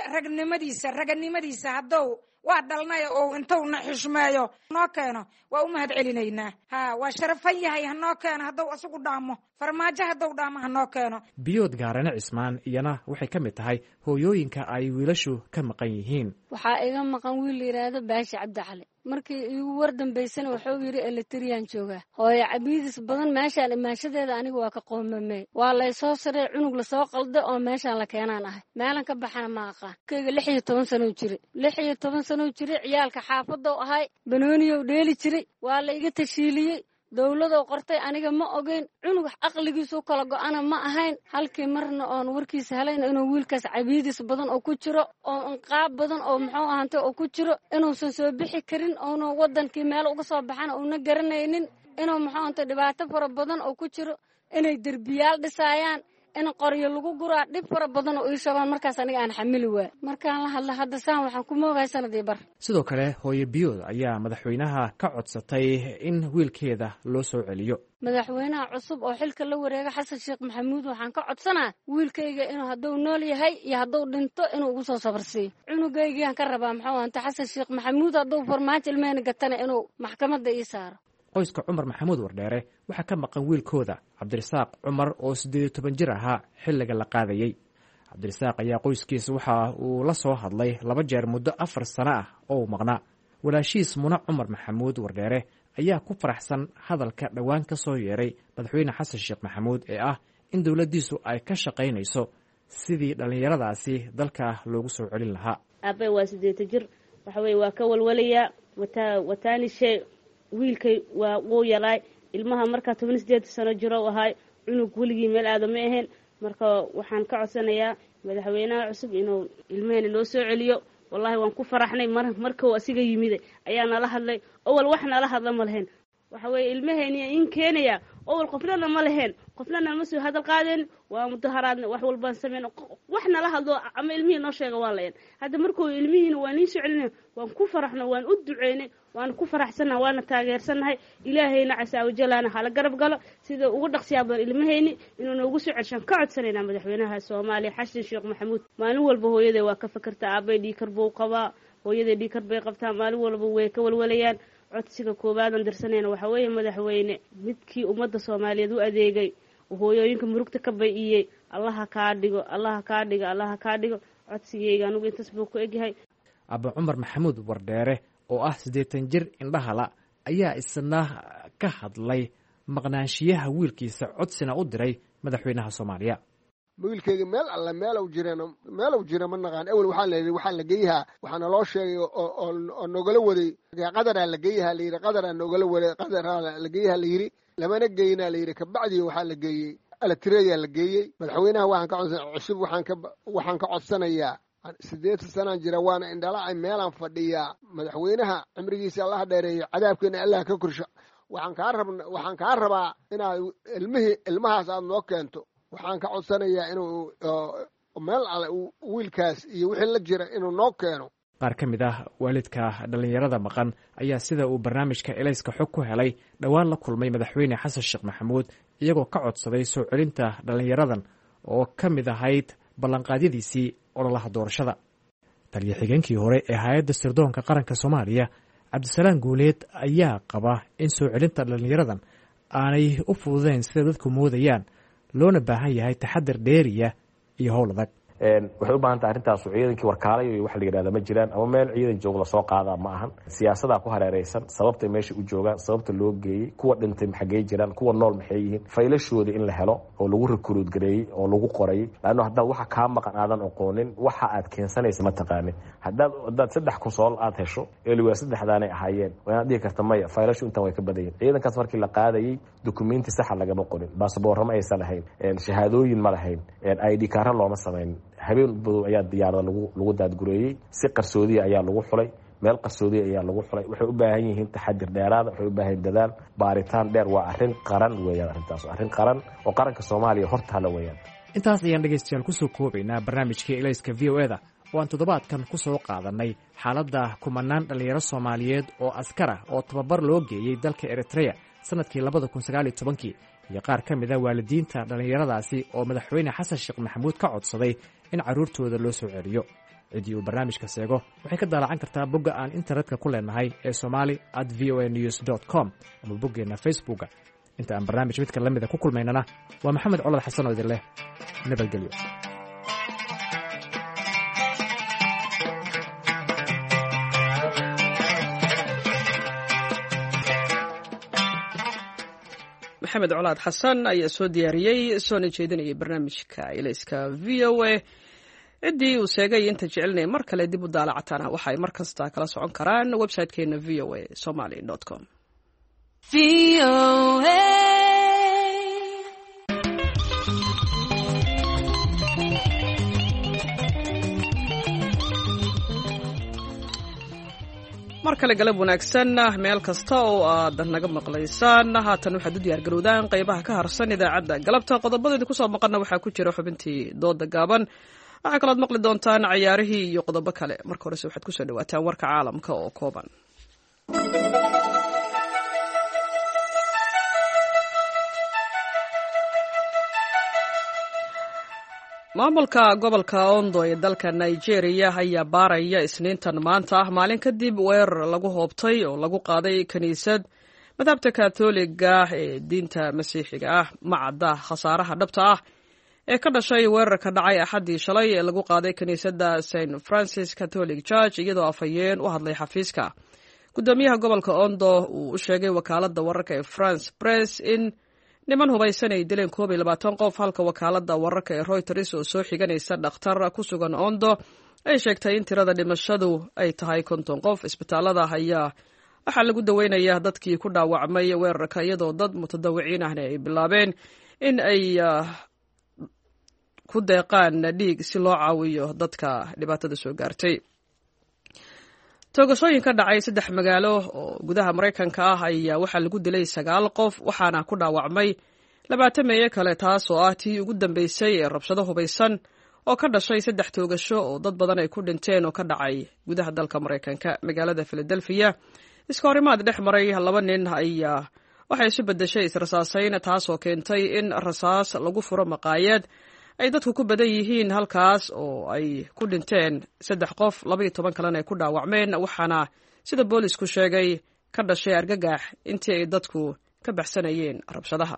raganimadiisa haddou waa dhalnay oo intuu na xushmeeyo noo keeno waa u mahad celinaynaa. waa sharafan yahay hanoo keeno haddou isagu dhaamo, farmaajo haddou dhaamo hanoo keeno. biyood gaarane cismaan iyana waxay ka mid tahay hooyooyinka ay wiilashu ka maqan yihiin. waxaa iga maqan wiil la yidhaahdo baashi cabdi cali. markii igu war dambaysana wuxuu yidhi eletriyaan joogaa. hooyo cabiidis badan meeshaan imaashadeeda aniga waa ka qoomamey. waa laysoo sarey cunug lasoo qalda oo meeshaan la keenaan ahay. meelan ka baxana ma aqaan. kayga 16 sano jiri 16 sano jiri. ciyaalka xaafadou ahay banooniyow dheeli jiray. waa la iga tashiiliyey. dowladoo qortay aniga ma ogeyn. cunug aqligiisu kala go-ana ma ahayn. halkii marna oon warkiisa helayna inuu wiilkaas cabiidis badan oo ku jiro oo inqaab badan oo muxuu ahantay oo ku jiro inuusan soo bixi karin oonu wadankii meel uga soo baxana uuna garanaynin inuu muxuu ahantay dhibaato fara badan oo ku jiro inay derbiyaal dhisaayaan in qoryo lagu guraa dhib fara badan oo ii shabaan. markaas aniga aan xamili waay. markaan la hadla hadda saan waxaan ku moogahay sanadii bar. sidoo kale hooyo biyood ayaa madaxweynaha ka codsatay in wiilkeeda loo soo celiyo. madaxweynaha cusub oo xilka la wareega xasan sheekh maxamuud waxaan ka codsanaa wiilkayga inuu hadduu nool yahay iyo hadduu dhinto inuu ugu soo sabarsiiyo. cunugaygiaan ka rabaa muxuu ahanta xasan sheekh maxamuud hadduu farmaajo ilmehena gatana inuu maxkamadda ii saaro. qoyska cumar maxamuud wardheere waxaa ka maqan wiilkooda cabdirasaaq cumar oo 18 jir ahaa xilliga la qaadayey. cabdirasaaq ayaa qoyskiisa waxa uu la soo hadlay 2 jeer muddo 4 sano ah oo uu maqnaa. walaashiis muna cumar maxamuud wardheere ayaa ku faraxsan hadalka dhowaan ka soo yeeray madaxweyne xasan sheekh maxamuud ee ah in dowladdiisu ay ka shaqaynayso sidii dhallinyaradaasi dalka loogu soo celin lahaa. aabe waa 8 jir waxa weeye waa ka walwalayaa wataanishe wiilkay waa wuu yalaay. ilmaha markaa 18 sano jiro ahay cunug weligii meel aada ma ahayn. marka waxaan ka codsanayaa madaxweynaha cusub inuu ilmaheena noo soo celiyo. wallahi waan ku faraxnay markuu asiga yimid ayaa nala hadlay. awal wax nala hadla ma lahayn. waxa weeye ilmaheena in keenaya awal qofnana ma lahayn, qofnana ma soo hadal qaadeen. waa mudaharaadna wax walbaan sameyn wax nala hadlo ama ilmihii noo sheega waa lahayn. hadda markuu ilmihiina waa niin soo celinay waan ku faraxnay, waan u duceynay, waan ku faraxsanahay, waana taageersanahay. ilaahayna casaa wajalaana hala garab galo sida ugu dhaqsiyaa badan ilmaheeni inuu noogu soo celshaan ka codsanayna madaxweynaha Soomaaliya xasan sheekh maxamuud. maalin walba hooyaday waa ka fakartaa aabay dhiikar buu qabaa, hooyaday dhiikar bay qabtaa, maalin walba way ka walwalayaan. codsiga koobaad aan dirsanayna waxa weeye madaxweyne midkii ummadda Soomaaliyeed u adeegay hooyooyinka murugta ka bay'iyay allaha kaa dhigo, allaha kaa dhigo, allaha kaa dhigo. codsigayga anugu intaas buu ku egyahay. abba cumar maxamuud wardheere oo ah 80 jir indhahala ayaa isna ka hadlay maqnaanshiyaha wiilkiisa codsina u diray madaxweynaha Soomaaliya. wiilkayga meel alla meelow jira ma naqaan. awal waxaa la geeyahaa waxaana loo sheegay oo nogala waday qadaraa la geeyahaa layidhi, qadaraa nogala waday, qadaraa la geeyahaa layidhi, lamana geynaa layidhi. kabacdii waxaa la geeyey alatireyaa la geeyey. madaxweynaha waxaan ka codsanayaa siddeetan sanaan jira waana indhalacay meelaan fadhiyaa madaxweynaha cimrigiisa allaha dheereeyo cadaabkeena allah ka korsho waxaan kaa rabaa inaad ilmahaas aad noo keento waxaan ka codsanayaa inuu meel alle wiilkaas iyo wixii la jira inuu noo keeno. qaar ka mid ah waalidka dhallinyarada maqan ayaa sida uu barnaamijka elayska xog ku helay dhowaan la kulmay madaxweyne xasan sheekh maxamuud iyagoo ka codsaday soo celinta dhallinyaradan oo ka mid ahayd ballanqaadyadiisii ololaha doorashada. taliya xigeenkii hore ee hay-adda sirdoonka qaranka soomaaliya cabdisalaan guuleed ayaa qaba in soo celinta dhallinyaradan aanay u fududeyn sida dadku moodayaan loona baahan yahay taxadar dheeriya iyo howl adag. waxay u baahan tahay arrintaas ciidankii warkaalay iyo wax la yidhahda ma jiraan ama meel ciidan joog la soo qaadaa ma ahan. siyaasadaa ku hareeraysan, sababtay meesha u joogaan, sababta loo geeyey, kuwa dhintay maxagey jiraan, kuwa nool maxay yihiin, faylashooda in la helo oo lagu recruit gareeyey oo lagu qorayay. laanno haddaad waxa kaa maqan aadan aqoonin waxa aad keensanaysa ma taqaanin. haddaad 3 konsool aad hesho eeliwaa 3daanay ahaayeen waa inaad dhihi karta maya faylashu intaan way ka badan yihiin. ciidankaas markii la qaadayey dukumenti saxa lagama qorin, baasaboorro ma aysan lahayn, shahaadooyin ma lahayn, ID kaara looma samayn. habeen badow ayaa diyaarada lagu daadgureeyey, si qarsoodiya ayaa lagu xulay, meel qarsoodiya ayaa lagu xulay. waxay u baahan yihiin taxadir dheeraada, waxay u baahan dadaal, baaritaan dheer. waa arrin qaran weeyaan, arrintaas arrin qaran oo qaranka Soomaaliya hortaala weeyaan. intaas ayaan dhegaystayaal kusoo koobaynaa barnaamijkii elayska VOA-da oo aan toddobaadkan ku soo qaadanay xaaladda kumanaan dhallinyaro Soomaaliyeed oo askara oo tababar loo geeyey dalka Eritrea sanadkii 2019 iyo qaar ka mid a waalidiinta dhallinyaradaasi oo madaxweyne xasan sheekh maxamuud ka codsaday in carruurtooda loo soo celiyo. ciddii uu barnaamijka seego waxay ka daalacan kartaa bogga aan internetka ku leenahay ee somali@voanews.com ama boggeenna facebooka. inta aan barnaamij midka la mida ku kulmaynana waa maxamed colad xasan oo idin leh nabadgelyo. maxamed colaad xasan ayaa soo diyaariyey soona jeedinayay barnaamijka elayska VOA. ciddii uu sheegay inta jecelnay mar kale dib u daalacataana waxa ay mar kasta kala socon karaan website-keena voasomali.com. mar kale galab wanaagsan meel kasta oo aad naga maqlaysaan. haatan waxaad u diyaargarowdaan qaybaha ka harsan idaacadda galabta. qodobadeeda kusoo maqana waxaa ku jira xubintii dooda gaaban, waxaa kalood maqli doontaan cayaarihii iyo qodobo kale. marka horese waxaad kusoo dhawaataan warka caalamka oo kooban. maamulka gobolka Ondo ee dalka Nigeria ayaa baaraya isniintan maanta ah maalin kadib weerar lagu hoobtay oo lagu qaaday kaniisad madhabta Kaatooliga ee diinta Masiixiga ah. ma cadda khasaaraha dhabta ah ee ka dhashay weerarka dhacay Axaddii shalay ee lagu qaaday kaniisadda St Francis Catholic Church, iyadoo afhayeen u hadlay xafiiska gudoomiyaha gobolka Ondo uu u sheegay wakaaladda wararka ee France Press in niman hubaysan ay dileen 22 qof, halka wakaaladda wararka ee Reuters oo soo xiganaysa dhakhtar ku sugan Ondo ay sheegtay in tirada dhimashadu ay tahay 50 qof. isbitaalada ayaa waxaa lagu daweynayaa dadkii ku dhaawacmay weerarka, iyadoo dad mutadawiciin ahna ay bilaabeen in ay ku deeqaan dhiig si loo caawiyo dadka dhibaatada soo gaartay. toogashooyin ka dhacay 3 magaalo oo gudaha Mareykanka ah ayaa waxaa lagu dilay 9 qof, waxaana ku dhaawacmay 20 meeyo kale, taas oo ah tii ugu dambeysay ee rabshado hubaysan oo ka dhashay 3 toogasho oo dad badan ay ku dhinteen oo ka dhacay gudaha dalka Mareykanka. magaalada Philadelphia iska horimaad dhex maray 2 nin ayaa waxay isu bedeshay israsaasayn, taas oo keentay in rasaas lagu furo maqaayad ay dadku ku badan yihiin, halkaas oo ay ku dhinteen 3 qof, 12 kalena ay ku dhaawacmeen, waxaana sida boolisku sheegay ka dhashay argagax intii ay dadku ka baxsanayeen rabshadaha.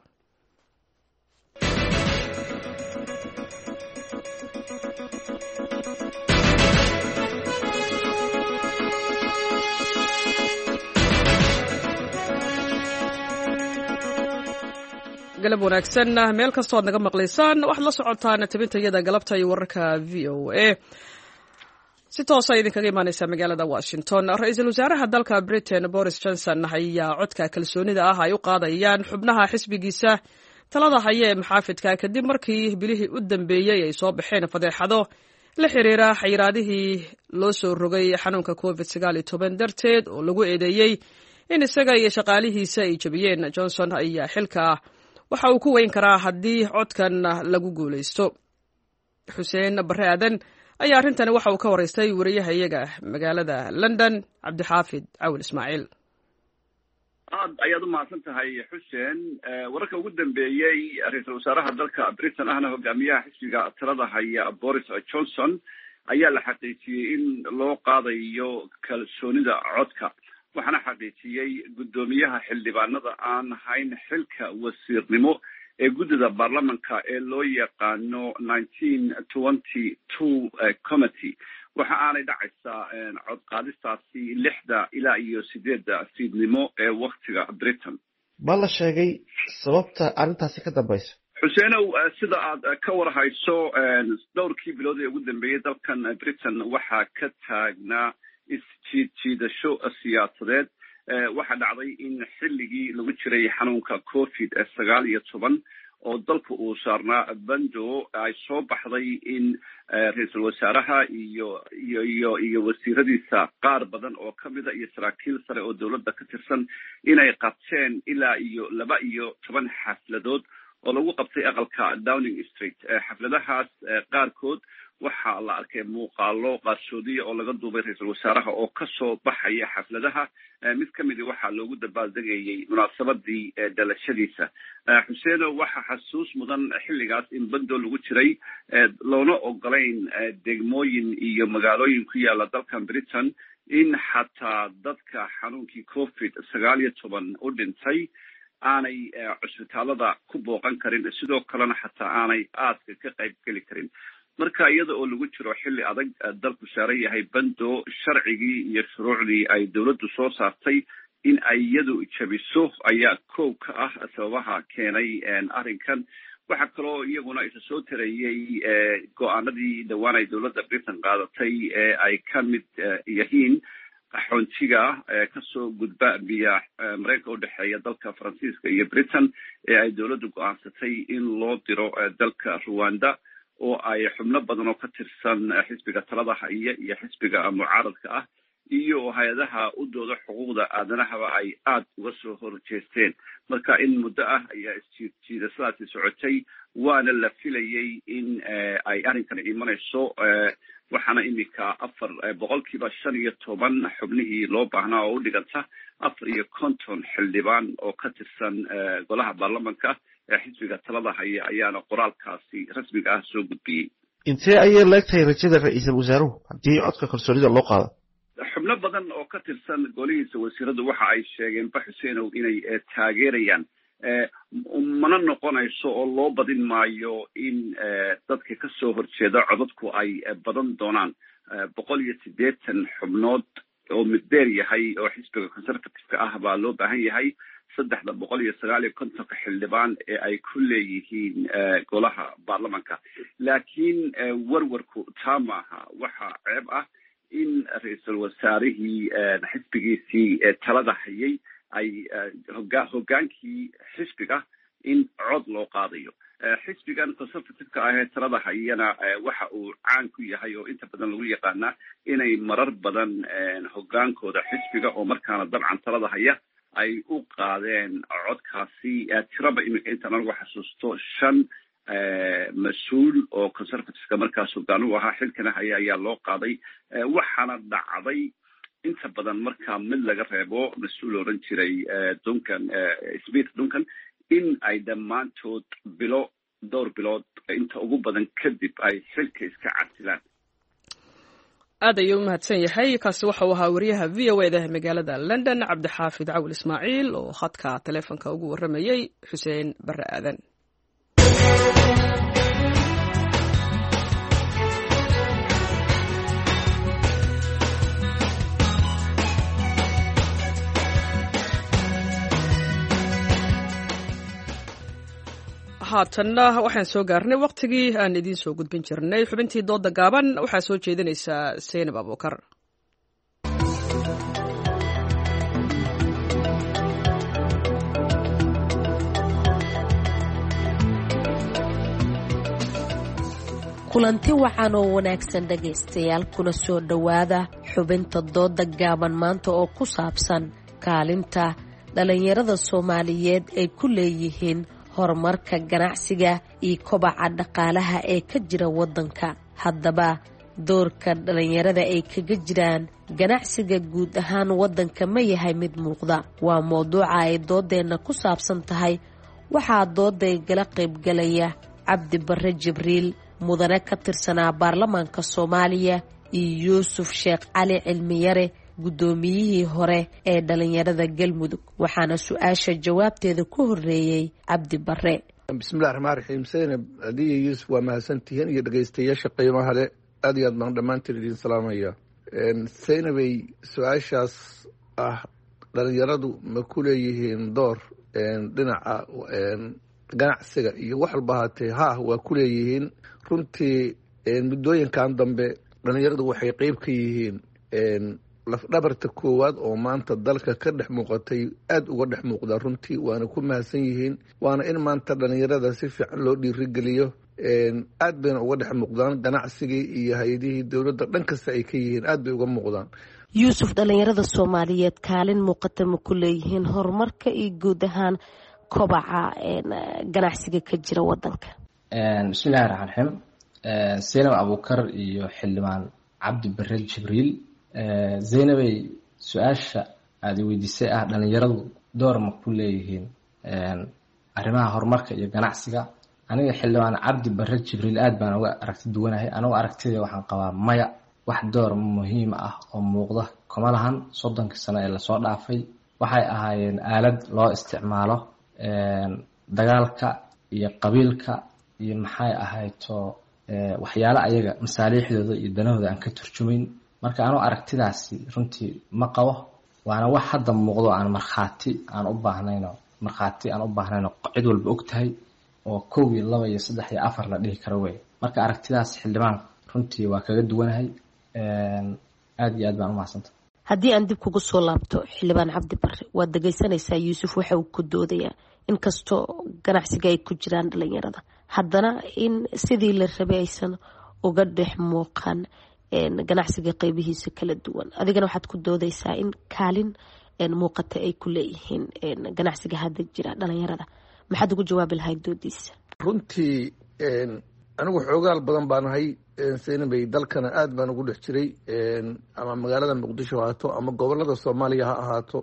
galab wanaagsan meel kastoo aad naga maqlaysaan. waxaad la socotaan tabintayada galabta iyo wararka VOA si toosa idinkaga imaaneysa magaalada Washington. ra-iisul wasaaraha dalka Britain Boris Johnson ayaa codka kalsoonida ah ay u qaadayaan xubnaha xisbigiisa talada haya ee maxaafidka kadib markii bilihii u dambeeyey ay soo baxeen fadeexado la xiriira xayiraadihii loo soo rogay xanuunka covid-19 darteed oo lagu eedeeyey in isaga iyo shaqaalihiisa ay jebiyeen. Johnson ayaa xilka waxa uu ku weyn karaa haddii codkan lagu guulaysto. xuseen barre aadan ayaa arrintani waxa uu ka waraystay wariyahayaga magaalada London Cabdixaafid Cawil Ismaaciil. aad ayaad u mahadsan tahay xuseen. wararka ugu dambeeyey ra-iisul wasaaraha dalka Britain ahna hogaamiyaha xisbiga talada haya Boris Johnson ayaa la xaqiijiyey in loo qaadayo kalsoonida codka, waxaana xaqiijiyey guddoomiyaha xildhibaanada aan hayn xilka wasiirnimo ee guddida baarlamanka ee loo yaqaano 1922 committee. waxa aanay dhacaysaa cod qaadistaasi 6 ilaa 8 fiidnimo ee waktiga Britain. ma la sheegay sababta arrintaasi ka dambayso? xuseenow, sida aad ka warhayso, dhowrkii bilood ee ugu dambeeyey dalkan Britain waxaa ka taagnaa isjiidjiidasho siyaasadeed. waxaa dhacday in xilligii lagu jiray xanuunka COVID-19 oo dalka uu saarnaa bando ay soo baxday in ra-iisul wasaaraha iyo wasiiradiisa qaar badan oo kamida iyo saraakiil sare oo dowladda ka tirsan inay qabteen ilaa 12 xafladood oo lagu qabtay aqalka Downing Street. xafladahaas qaarkood waxaa la arkay muuqaalo qarsoodiya oo laga duubay ra-iisul wasaaraha oo kasoo baxaya xafladaha. mid kamidi waxaa loogu dabaaldegayay munaasabadii dhalashadiisa. xuseeno, waxaa xasuus mudan xilligaas in bando lagu jiray, loona ogolayn degmooyin iyo magaalooyin ku yaala dalkan Britain in xataa dadka xanuunkii COVID-19 u dhintay aanay cusbitaalada ku booqan karin, sidoo kalena xataa aanay aaska ka qayb geli karin. marka iyada oo lagu jiro xilli adag dalku saaran yahay bando, sharcigii iyo shuruucdii ay dowladdu soo saartay in ay iyadu jabiso ayaa koow ka ah sababaha keenay arrinkan. waxaa kaloo iyaguna isa soo tareeyey go-aanadii dhowaan ay dowladda Britain qaadatay ee ay ka mid yihiin qaxoontiga kasoo gudba biya Mareykanka u dhexeeya dalka Faransiiska iyo Britain ee ay dowladdu go'aansatay in loo diro dalka Rwanda, oo ay xubno badan oo ka tirsan xisbiga talada haya iyo xisbiga mucaaradka ah iyo hay-adaha u dooda xuquuqda aadanahaba ay aad uga soo horjeesteen. marka in muddo ah ayaa isjiidasadaasi socotay, waana la filayey in ay arrinkan imanayso. waxaana imika 15% xubnihii loo baahnaa oo u dhiganta 54 xildhibaan oo ka tirsan golaha baarlamanka ee xisbiga talada haya ayaana qoraalkaasi rasmiga ah soo gudbiyey. intee ayay leegtahay rajada ra-iisul wasaaruhu haddii codka kalsoonida loo qaado? xubno badan oo ka tirsan golihiisa wasiiradu waxa ay sheegeen Xuseenow inay taageerayaan. mana noqonayso oo loo badin maayo in dadka ka soo horjeeda codadku ay badan doonaan. 180 xubnood oo mid dheer yahay oo xisbiga conservative-ka ah baa loo baahan yahay. 359 xildhibaan ee ay ku leeyihiin golaha baarlamanka. laakiin warwarku taa maaha. waxa ceeb ah in ra-iisul wasaarihii xisbigiisii talada hayay ay hogaankii xisbiga in cod loo qaadayo. xisbigan conservative-ka ah ee talada hayana waxa uu caan ku yahay oo inta badan lagu yaqaanaa inay marar badan hogaankooda xisbiga oo markaana dabcan talada haya ay u qaadeen codkaasi. tiraba iminka intaan anagu xasuusto 5 mas-uul oo conservative-ka markaas hogaan u ahaa xilkana haya ayaa loo qaaday. waxaana dhacday inta badan markaa mid laga reebo mas-uul oran jiray Smith Duncan in ay dhammaantood dhowr bilood inta ugu badan kadib ay xilka iska casilaan. aad ayuu u mahadsan yahay. kaasi waxa uu ahaa wariyaha VOA-da magaalada London Cabdixaafid Cawil Ismaaciil oo khadka taleefanka ugu waramayay Xuseen Barre Aadan. haatanna waxaan soo gaarnay waqtigii aan idiin soo gudbin jirnay xubintii dooda gaaban. waxaa soo jeedinaysaa Seynab Abuukar. kulanti wacan oo wanaagsan dhegaystayaal kuna soo dhowaada xubinta dooda gaaban maanta oo ku saabsan kaalinta dhallinyarada Soomaaliyeed ay ku leeyihiin horumarka ganacsiga iyo kobaca dhaqaalaha ee ka jira waddanka. Haddaba doorka dhallinyarada ay kaga jiraan ganacsiga guud ahaan waddanka ma yahay mid muuqda? Waa mowduuca ay doodeena ku saabsan tahay. Waxaa dooday gala qaybgalaya Cabdi Barre Jibriil, mudane ka tirsanaa baarlamaanka Soomaaliya, iyo Yuusuf Sheekh Cali Cilmiyare, guddoomiyihii hore ee dhalinyarada Galmudug. Waxaana su-aasha jawaabteeda ku horeeyay Cabdi Barre. bismillahi raxmaani raxiim. Zaynab, adiga Yuusuf waa mahadsantihiin iyo dhegaystayaasha qiimaha leh. aad iyo aad baan dhammaantiin idin salaamaya. Zaynabay, su-aashaas ah dhalinyaradu ma ku leeyihiin door dhinaca ganacsiga iyo wax walba haatee? waa ku leeyihiin. runtii muddooyinkan dambe dhalinyaradu waxay qeyb ka yihiin lafdhabarta koowaad oo maanta dalka ka dhex muuqatay, aada uga dhex muuqda runtii, waana ku mahadsan yihiin. waana in maanta dhalinyarada si fiican loo dhiirigeliyo. aad bayna uga dhex muuqdaan ganacsigii iyo hay-adihii dowladda dhan kasta ay ka yihiin, aad bay uga muuqdaan. Yuusuf, dhalinyarada Soomaaliyeed kaalin muuqata ma ku leeyihiin horumarka iyo guud ahaan kobaca ganacsiga ka jira waddanka? bismillahi raxmaan raxiim. Zaynab Abuukar iyo xildhibaan Cabdi Barre Jibriil. Zaynabay, su-aasha aada weydiisay ah dhalinyaradu door ma ku leeyihiin arrimaha horumarka iyo ganacsiga. aniga xildhibaan Cabdi Barre Jibriil aad baan uga aragti duwanahay. anigu aragtida waxaan qabaa maya, wax door muhiim ah oo muuqda kuma lahan. 30 sano ee lasoo dhaafay waxay ahaayeen aalad loo isticmaalo dagaalka iyo qabiilka iyo maxay ahayto waxyaalo ayaga masaaliixdooda iyo danahooda aan ka turjumayn. marka anu aragtidaasi runtii ma qabo, waana wax hadda muuqdo aan markhaati aan u baahnayno cid walba og tahay oo 1 iyo 2 iyo 3 iyo 4 la dhihi karo wey. marka aragtidaas xildhibaan runtii waa kaga duwanahay. aad iyo aad baan u mahadsantahay. haddii aan dib kugu soo laabto xildhibaan Cabdi Barre, waad dhegaysanaysaa Yuusuf waxa uu ku doodayaa inkastoo ganacsiga ay ku jiraan dhalinyarada, haddana in sidii la rabay aysan uga dhex muuqan ganacsiga qaybihiisa kala duwan. adigana waxaad ku doodaysaa in kaalin muuqata ay ku leeyihiin ganacsiga hadda jira dhalinyarada. maxaad ugu jawaabi lahayd doodiisa? runtii anigu xoogaal badan baan ahay Zaynabay, dalkana aad baan ugu dhex jiray, ama magaalada Muqdisho ha ahaato ama gobolada Soomaaliya ha ahaato.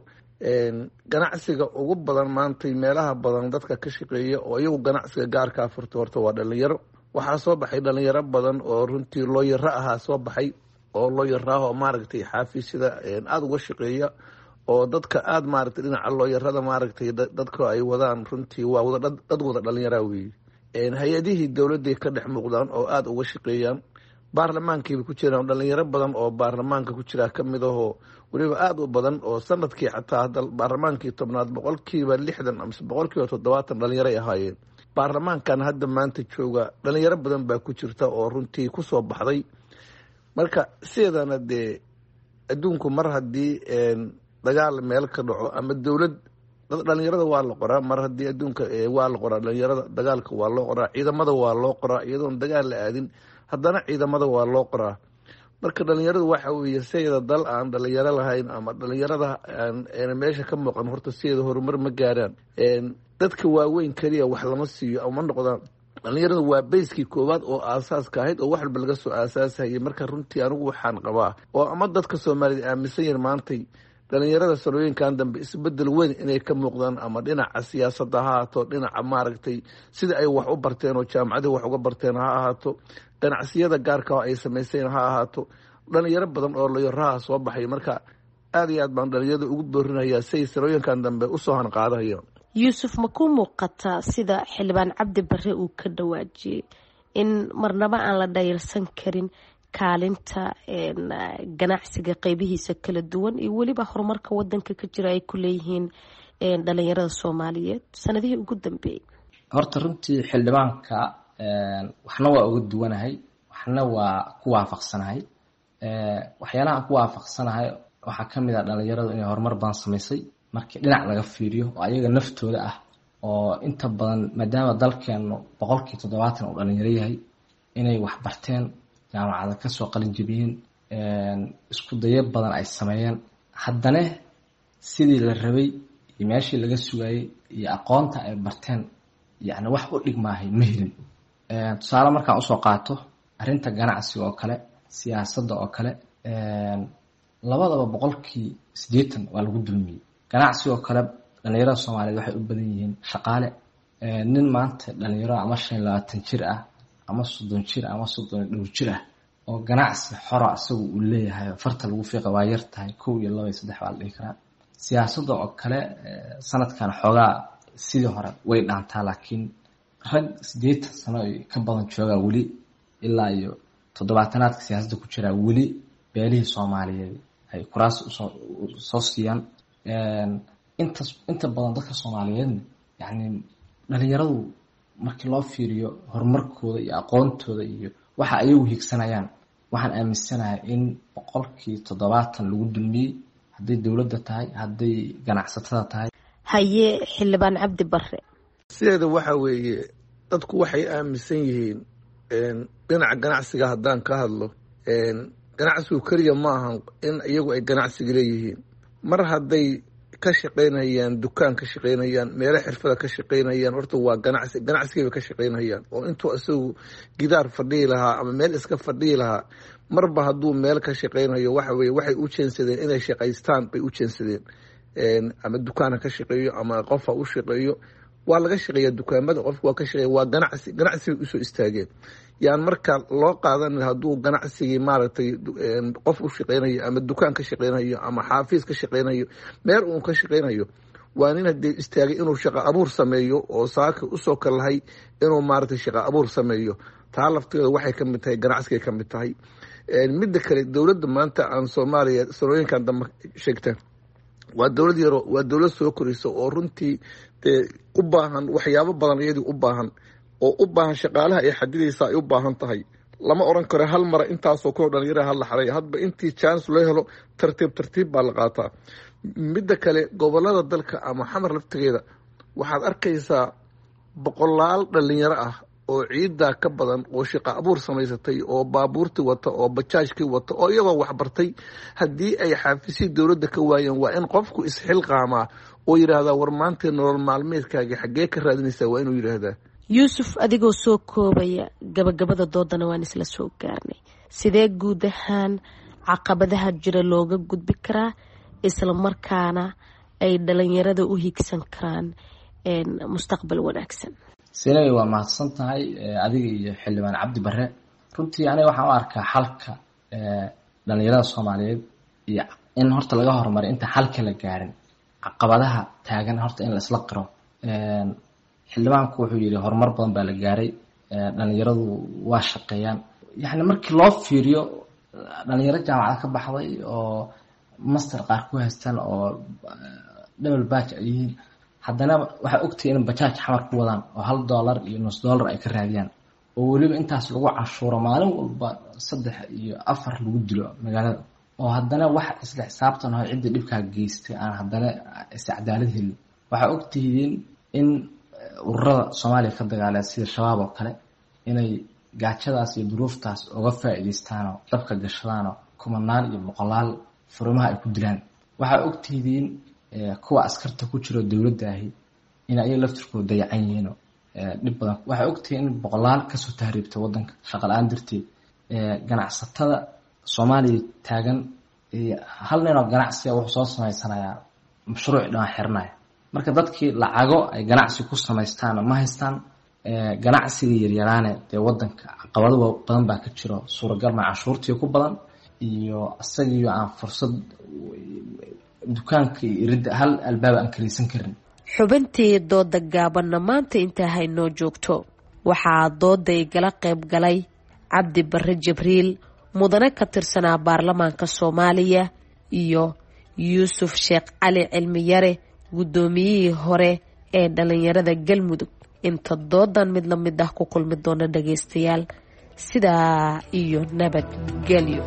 ganacsiga ugu badan maantay meelaha badan dadka ka shaqeeya oo iyagu ganacsiga gaarkaa furta horta waa dhalinyaro. waxaa soo baxay dhalinyaro badan oo runtii looyaro ahaa soo baxay, oo looyaraah oo maaragtay xaafiisyada aada uga shaqeeya, oo dadka aada maaragtay dhinaca looyarada maaragtay dadka ay wadaan runtii waa dad wada dhalinyaraa weeye. hay-adihii dowladday ka dhex muuqdaan oo aada uga shaqeeyaan. baarlamaankiiba ku jiraan dhalinyaro badan oo baarlamaanka ku jiraa ka mid ahoo weliba aada u badan, oo sanadkii xataa baarlamaankii 10 boqolkiiba 60 ama boqolkiiba 70 dhalinyaray ahaayeen. baarlamaankan hadda maanta jooga dhalinyaro badan baa ku jirta oo runtii kusoo baxday. marka sideedana dee adduunku mar haddii dagaal meel ka dhaco ama dowlad, dhalinyarada waa la qoraa. mar haddii adduunka waa la qoraa dhalinyarada, dagaalka waa loo qoraa, ciidamada waa loo qoraa, iyadoon dagaal la aadin haddana ciidamada waa loo qoraa. marka dhalinyaradu waxa weeye sideeda dal aan dhalinyaro lahayn ama dhalinyarada aan meesha ka muuqan horta sideeda horumar ma gaaraan. dadka waaweyn keliya wax lama siiyo ama noqdaan. dhalinyaradu waa bayskii koowaad oo aasaaska ahayd oo wax walba laga soo aasaasayay. marka runtii anigu waxaan qabaa oo ama dadka Soomaalida aaminsan yihiin maantay dhalinyarada sanooyinkan dambe isbedel weyn inay ka muuqdaan, ama dhinaca siyaasadda ha ahaato, dhinaca maaragtay sida ay wax u barteen oo jaamacadii wax uga barteen ha ahaato, ganacsiyada gaarka ay samayseen ha ahaato. dhalinyaro badan oo looyaraha soo baxay. marka aad iyo aad baan dhalinyarada ugu boorinayaa say sanooyinkan dambe usoo hanqaadahayaan. Yuusuf, ma ku muuqataa sida xildhibaan Cabdi Barre uu ka dhawaajiyey in marnaba aan la dhayalsan karin kaalinta ganacsiga qaybihiisa kala duwan iyo weliba horumarka wadanka ka jira ay ku leeyihiin dhalinyarada Soomaaliyeed sanadihii ugu dambeeyay? horta runtii xildhibaanka waxna waa uga duwanahay, waxna waa ku waafaqsanahay. waxyaalaha ku waafaqsanahay waxaa ka mid ah dhalinyaradu inay horumar badan samaysay markii dhinac laga fiiriyo oo ayaga naftooda ah, oo inta badan maadaama dalkeenu 70% uu dhalinyaro yahay, inay wax barteen, jaamacada ka soo qalin jebiyeen, isku dayo badan ay sameeyeen, haddana sidii la rabay iyo meeshii laga sugayay iyo aqoonta ay barteen yacni wax u dhigmaahay ma helin. Tusaale markaan usoo qaato arrinta ganacsiga oo kale, siyaasadda oo kale, labadaba 80% waa lagu dulmiyey. Ganacsiga oo kale dhalinyarada Soomaaliyeed waxay u badan yihiin shaqaale. Nin maanta dhalinyaro ama 25 jir ah ama 30 jir ama 32 jir ah oo ganacsi xor ah isagu uu leeyahay farta lagu fiiqa waa yar tahay 1 iyo 2 iyo 3 waa la dhihi karaa. Siyaasadda oo kale sanadkan xoogaa sidii hore way dhaantaa, laakiin rag 8 sano ka badan jooga weli ilaa iyo 70aadka siyaasadda ku jira weli beelihii Soomaaliyeed ay kuraas soo siiyaan. inta badan dadka Soomaaliyeed yani dhalinyaradu markii loo fiiriyo horumarkooda iyo aqoontooda iyo waxa ay u higsanayaan, waxaan aaminsanahay in 70% lagu dulmiyey, hadday dowladda tahay, hadday ganacsatada tahay. haye xildhibaan Cabdi Barre, sideeda waxa weeye dadku waxay aaminsan yihiin dhinaca ganacsiga haddaan ka hadlo, ganacsigu keliya ma ahan in iyagu ay ganacsiga leeyihiin. mar hadday ka shaqaynayaan, dukaan ka shaqaynayaan, meelo xirfada ka shaqaynayaan, horta waa ganacsigay ka shaqaynayaan. oo intuu isagu gidaar fadhiyi lahaa ama meel iska fadhiyi lahaa, marba hadduu meel ka shaqaynayo waxa weeye waxay u jeensadeen inay shaqaystaan bay u jeensadeen. ama dukaana ka shaqeeyo ama qofa u shaqeeyo, waa laga shaqeeya dukaamada, qofku waa ka shaqeeya, waa ganacsiga usoo istaageen. yaan marka loo qaadan hadduu ganacsigii maaragtay qof u shaqaynayo ama dukaan ka shaqaynayo ama xaafiis ka shaqaynayo, meel uun ka shaqaynayo, waa nin haddee istaagay inuu shaqo abuur sameeyo oo saaka usoo kalahay inuu maaragtay shaqo abuur sameeyo. taa lafteeda waxay ka mid tahay ganacsigay ka mid tahay. midda kale dowladda maanta aan Soomaaliya sanooyinkan dambe sheegta waa dowlad yaro, waa dowlad soo koraysa oo runtii u baahan waxyaabo badan, iyadii u baahan oo u baahan shaqaalaha ay xadidaysa ay u baahan tahay. lama oran karo hal mara intaasoo koo dhalinyaraha hal la xaray, hadba intii chance loo helo tartiib baa la qaataa. midda kale gobolada dalka ama xamar laftigeeda waxaad arkaysaa 100 dhalinyaro ah oo ciidda ka badan oo shaqo abuur samaysatay oo baabuurtii wata oo bajaajkii wata oo iyagoo wax bartay, haddii ay xaafisii dowladda ka waayeen waa in qofku isxilqaamaa oo yidhaahdaa war maanta nolol maalmeedkaagii xaggee ka raadinaysaa, waa inuu yidhaahdaa. Yuusuf, adigoo soo koobaya gabagabada doodana waan isla soo gaarnay, sidee guud ahaan caqabadaha jira looga gudbi karaa isla markaana ay dhalinyarada u higsan karaan mustaqbal wanaagsan? Sinay waa mahadsan tahay adiga iyo xildhibaan Cabdi Barre. runtii aniga waxaan u arkaa xalka dhalinyarada Soomaaliyeed iyo in horta laga horumaro inta xalka la gaarin caqabadaha taagan horta in la isla qiro. xildhibaanku wuxuu yiri horumar badan baa la gaaray, dhalinyaradu waa shaqeeyaan. yani markii loo fiiriyo dhalinyaro jaamacad ka baxday oo master qaar ku haystaan oo double batch ay yihiin, haddana waxay ogtahay in bajaaj xamar ku wadaan oo $1 iyo $0.5 ay ka raadiyaan, oo weliba intaas lagu canshuuro maalin walba 3 iyo 4 lagu dilo magaalada, oo haddana wax isla xisaabtan oo cidda dhibkaa geystay aan haddana is cadaalad helin. waxay ogtihiin in ururada Soomaaliya ka dagaalaya sida shabaab oo kale inay gaajadaas iyo duruuftaas uga faa'iideystaan oo dabka gashadaan oo kumanaan iyo boqolaal furimaha ay ku dilaan. waxay ogtihiin kuwa askarta ku jira dowladda ahi in ay laftirkooda dayacan yihiin oo dhib badan. waxay ogtihiin in boqolaal ka soo tahriibtay wadanka shaqo la'aan darteed. ganacsatada Soomaaliya taagan hal nin oo ganacsiga wuxuu soo samaysanayaa mashruuc dhan xirnaya, marka dadkii lacago ay ganacsi ku samaystaan ma haystaan. ganacsiga yaryaraane dee wadanka caqabado badan baa ka jiro, suuragal ma canshuurtii ku badan iyo asagiyo aan fursad dukaanka iyo iridda hal albaab aan kaliisan karin. xubintii dooda gaabanna maanta intaa haynoo joogto. waxaa dooda igala qayb galay Cabdi Barre Jibriil, mudane ka tirsanaa baarlamaanka Soomaaliya, iyo Yuusuf Sheekh Cali Cilmiyare, guddoomiyihii hore ee dhalinyarada Galmudug. inta doodan mid la mid ah ku kulmi doona dhagaystayaal, sidaa iyo nabadgelyo.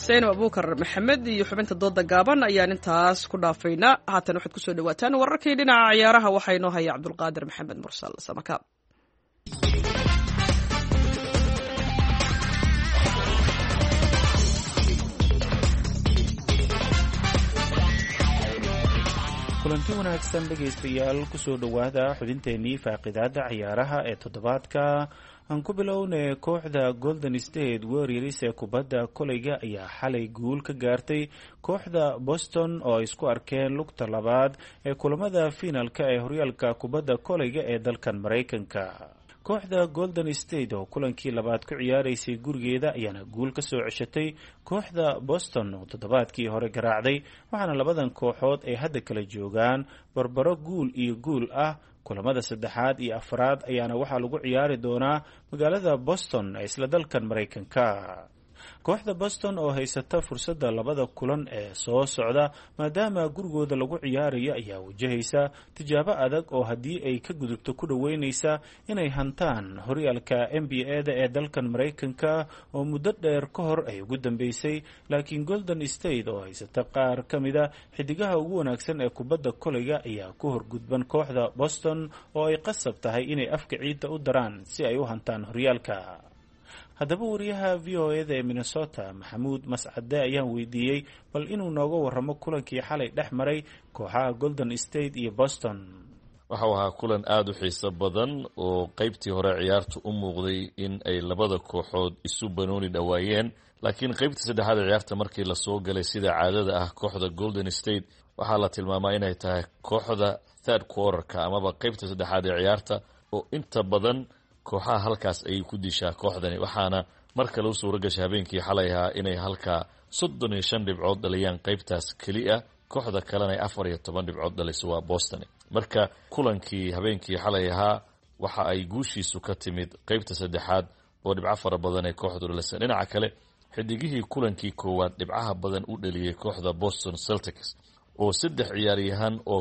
zaynab abuukar maxamed iyo xubinta dooda gaaban ayaan intaas ku dhaafaynaa. haatan waxaad kusoo dhawaataan wararkii dhinaca ciyaaraha. waxaa inoo haya cabdulqaadir maxamed mursal samakaab. kulanti wanaagsan dhegaystayaal kusoo dhowaada xubinteennii faaqidaada ciyaaraha ee toddobaadka. aan ku bilownay kooxda Golden State Warriors ee kubadda koleyga ayaa xalay guul ka gaartay kooxda Boston oo ay isku arkeen lugta labaad ee kulamada finalka ee horyaalka kubadda koleyga ee dalkan Mareykanka. kooxda Golden State oo kulankii labaad ku ciyaaraysay gurigeeda ayaana guul ka soo ceshatay kooxda Boston oo toddobaadkii hore garaacday, waxaana labadan kooxood ay hadda kala joogaan barbaro guul iyo guul ah. kulamada saddexaad iyo afraad ayaana waxaa lagu ciyaari doonaa magaalada Boston ee isla dalkan Mareykanka. kooxda Boston oo haysata fursadda labada kulan ee soo socda maadaama gurigooda lagu ciyaarayo ayaa wajahaysa tijaabo adag oo haddii ay ka gudubto ku dhaweynaysa inay hantaan horyaalka NBA-da ee dalkan Mareykanka oo muddo dheer ka hor ay ugu dambeysay. laakiin Golden State oo haysata qaar ka mida xidigaha ugu wanaagsan ee kubadda koleyga ayaa ku horgudban kooxda Boston oo ay qasab tahay inay afka ciidda u daraan si ay u hantaan horyaalka. haddaba wariyaha VOA-da ee Minnesota Maxamuud Mascade ayaan weydiiyey bal inuu nooga waramo kulankii xalay dhex maray kooxaha Golden State iyo Boston. waxau ahaa kulan aada u xiiso badan oo qaybtii hore ciyaartu u muuqday in ay labada kooxood isu banooni dhowaayeen, laakiin qaybtii saddexaad ee ciyaarta markii lasoo galay sida caadada ah kooxda Golden State waxaa la tilmaamaa inay tahay kooxda third quarter-ka amaba qaybta saddexaad ee ciyaarta oo inta badan kooxaha halkaas ayay ku dishaa kooxdani, waxaana mar kale u suura gashay habeenkii xalay ahaa inay halkaa 35 dhibcood dhaliyaan qaybtaas keliya, kooxda kalena ay 14 dhibcood dhaliso waa Boston. marka kulankii habeenkii xalay ahaa waxa ay guushiisu ka timid qaybta saddexaad oo dhibco fara badan ay kooxdu dhalisay. dhinaca kale xidigihii kulankii koowaad dhibcaha badan u dhaliyay kooxda Boston Celtics oo 3 ciyaaryahan oo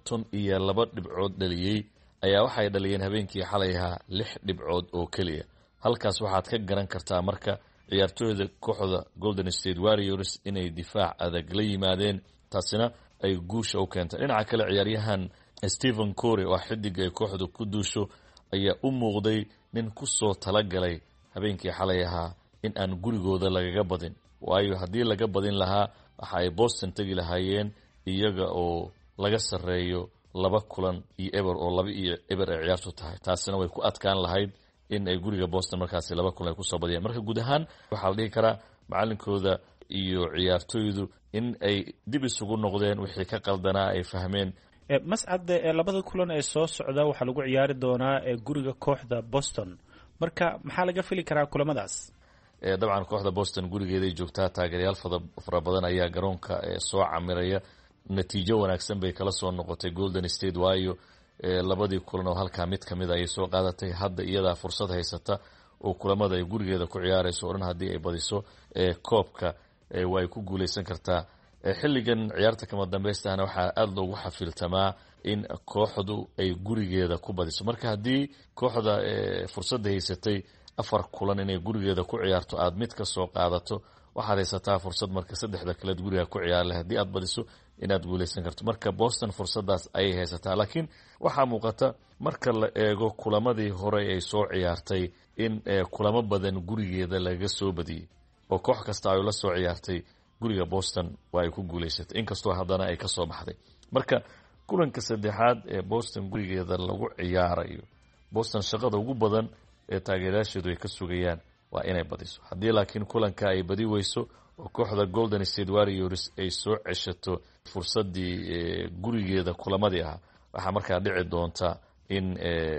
52 dhibcood dhaliyay ayaa waxay dhaliyeen habeenkii xalay ahaa 6 dhibcood oo keliya. halkaas waxaad ka garan kartaa marka ciyaartooyda kooxda Golden State Warriors inay difaac adag la yimaadeen, taasina ay guusha u keentay. dhinaca kale ciyaaryahan Stephen Curry oo xidig ay kooxdu ku duusho ayaa u muuqday nin ku soo talagalay habeenkii xalay ahaa in aan gurigooda lagaga badin, waayo haddii laga badin lahaa waxa ay Boston tagi lahaayeen iyaga oo laga sarreeyo 2 kulan iyo eber oo 2 iyo eber ay ciyaartu tahay. taasina way ku adkaan lahayd in ay guriga Boston markaasi 2 kulan ay ku soo badiyaan. marka guud ahaan waxaa la dhihi karaa macalinkooda iyo ciyaartooydu in ay dib isugu noqdeen wixii ka qaldanaa ay fahmeen. mascade ee labada kulan ee soo socda waxaa lagu ciyaari doonaa ee guriga kooxda Boston, marka maxaa laga fili karaa kulamadaas? dabcan kooxda Boston gurigeeday joogtaa, taageerayaal fara badan ayaa garoonka soo camiraya. natiijo wanaagsan bay kala soo noqotay Golden State, waayo labadii kulan oo halkaa mid kamid ayay soo qaadatay. hadda iyadaa fursad haysata oo kulamada ay gurigeeda ku ciyaarayso oo dhan haddii ay badiso koobka way ku guuleysan kartaa. xilligan ciyaarta kama dambeystana waxaa aada loogu xafiltamaa in kooxdu ay gurigeeda ku badiso. marka haddii kooxda fursadda haysatay 4 kulan inay gurigeeda ku ciyaarto aad mid ka soo qaadato, waxaad haysataa fursad marka 3 kaleed guriga ku ciyaar leh haddii aad badiso inaad guuleysan karto. marka Boston fursadaas ayay haysataa, laakiin waxaa muuqata marka la eego kulamadii hore ay soo ciyaartay in kulamo badan gurigeeda laga soo badiyay oo koox kasta ay la soo ciyaartay guriga Boston waa ay ku guuleysatay, inkastoo haddana ay ka soo baxday. marka kulanka saddexaad ee Boston gurigeeda lagu ciyaarayo, Boston shaqada ugu badan ee taageerayaasheedu ay ka sugayaan waa inay badiso. haddii laakiin kulanka ay badi weyso oo kooxda Golden State Warriors ay soo ceshato fursadii gurigeeda kulamadii ah, waxaa markaa dhici doonta in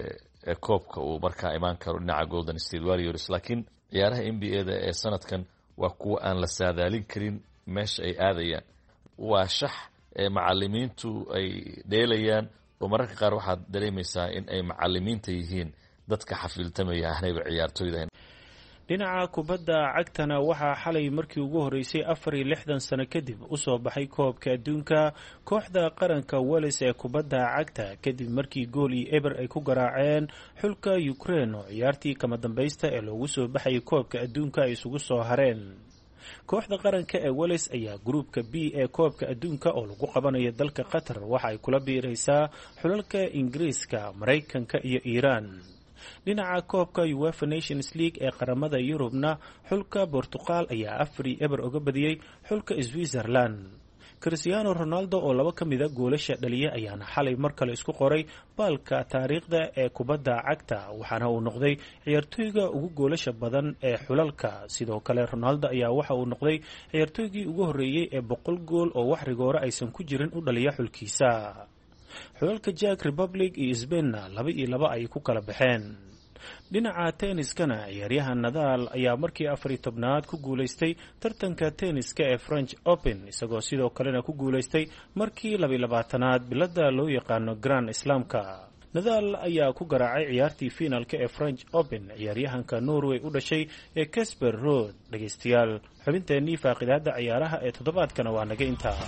koobka uu markaa imaan karo dhinaca Golden State Warriors. laakiin ciyaaraha NBA-da ee sanadkan waa kuwa aan la saadaalin karin meesha ay aadayaan. waa shax macalimiintu ay dheelayaan oo mararka qaar waxaad dareemaysaa in ay macalimiinta yihiin dadka xafiltamaya ahnayba ciyaartooyda. dhinaca kubadda cagtana waxaa xalay markii ugu horeysay 64 sano kadib usoo baxay koobka adduunka kooxda qaranka Wales ee kubadda cagta kadib markii gool iyo eber ay ku garaaceen xulka Ukraine oo ciyaartii kama dambaysta ee loogu soo baxay koobka adduunka ay isugu soo hareen. kooxda qaranka ee Wales ayaa gruubka B ee koobka adduunka oo lagu qabanayo dalka Qatar waxa ay kula biiraysaa xulalka Ingiriiska, Mareykanka iyo Iiraan. dhinaca koobka UEFA Nations League ee qaramada Yurubna xulka Portugal ayaa 4-0 uga badiyay xulka Switzerland. Cristiano Ronaldo oo laba ka mid ah goolasha dhaliyay ayaana xalay mar kale isku qoray baalka taariikhda ee kubadda cagta waxaana uu noqday ciyaartoyga ugu goolasha badan ee xulalka. sidoo kale Ronaldo ayaa waxa uu noqday ciyaartoygii ugu horeeyay ee 100 gool oo wax rigoora aysan ku jirin u dhaliya xulkiisa. xulalka Czech Republic iyo Spain 2-2 ay ku kala baxeen. dhinaca tenniskana ciyaaryahan Nadal ayaa markii 14aad ku guuleystay tartanka tenniska ee French Open isagoo sidoo kalena ku guuleystay markii 22aad bilada loo yaqaano Grand Slamka. Nadal ayaa ku garaacay ciyaartii finalka ee French Open ciyaaryahanka Norway u dhashay ee Casper Ruud. dhageystayaal xubinteennii faaqidaada ciyaaraha ee toddobaadkana waa naga intaa.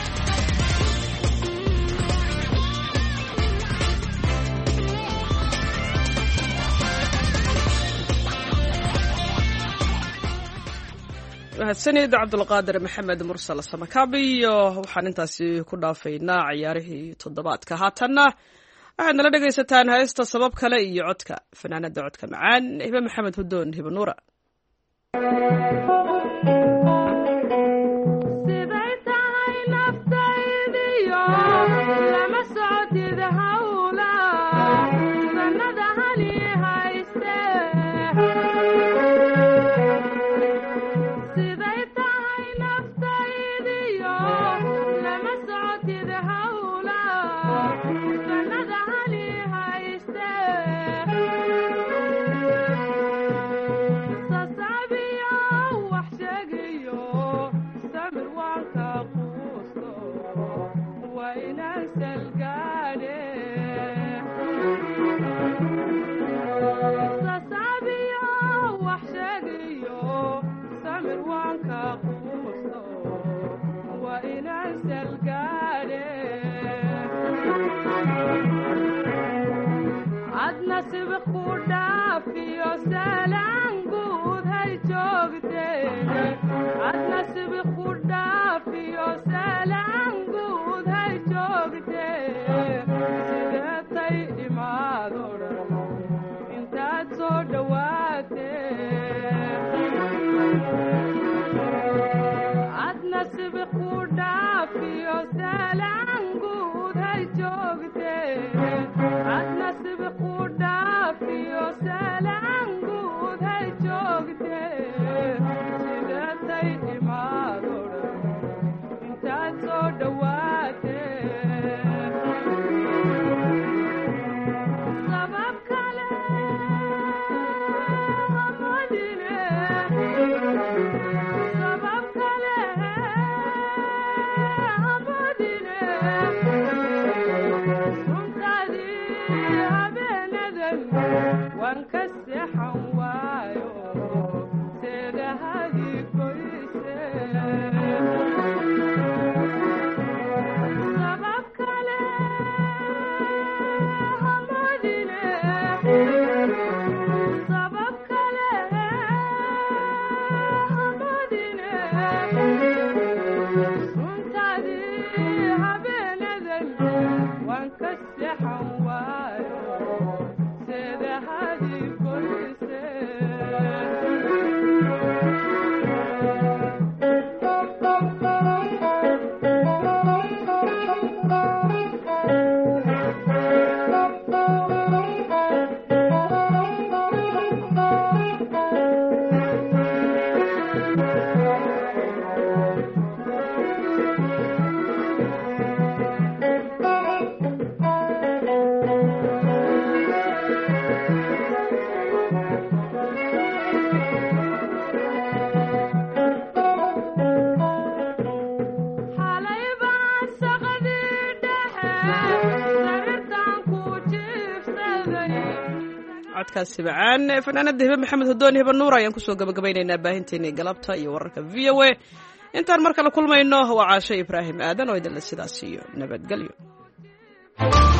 mahadsanid cabdulqaadir maxamed mursal samakaabi iyo waxaan intaasi ku dhaafaynaa ciyaarihii toddobaadka. haatanna waxaad nala dhegaysataan heesta sabab kale iyo codka fanaanada codka macaan hibe maxamed hudoon hibe nuura. codkaasi macaan fanaanada hibe maxamed hudoon hibe nuur ayaan kusoo gabagabaynaynaa baahinteennii galabta iyo wararka VOA. intaan mar kale kulmayno waa caasho ibraahim aadan oo idinle sidaas iyo nabadgelyo.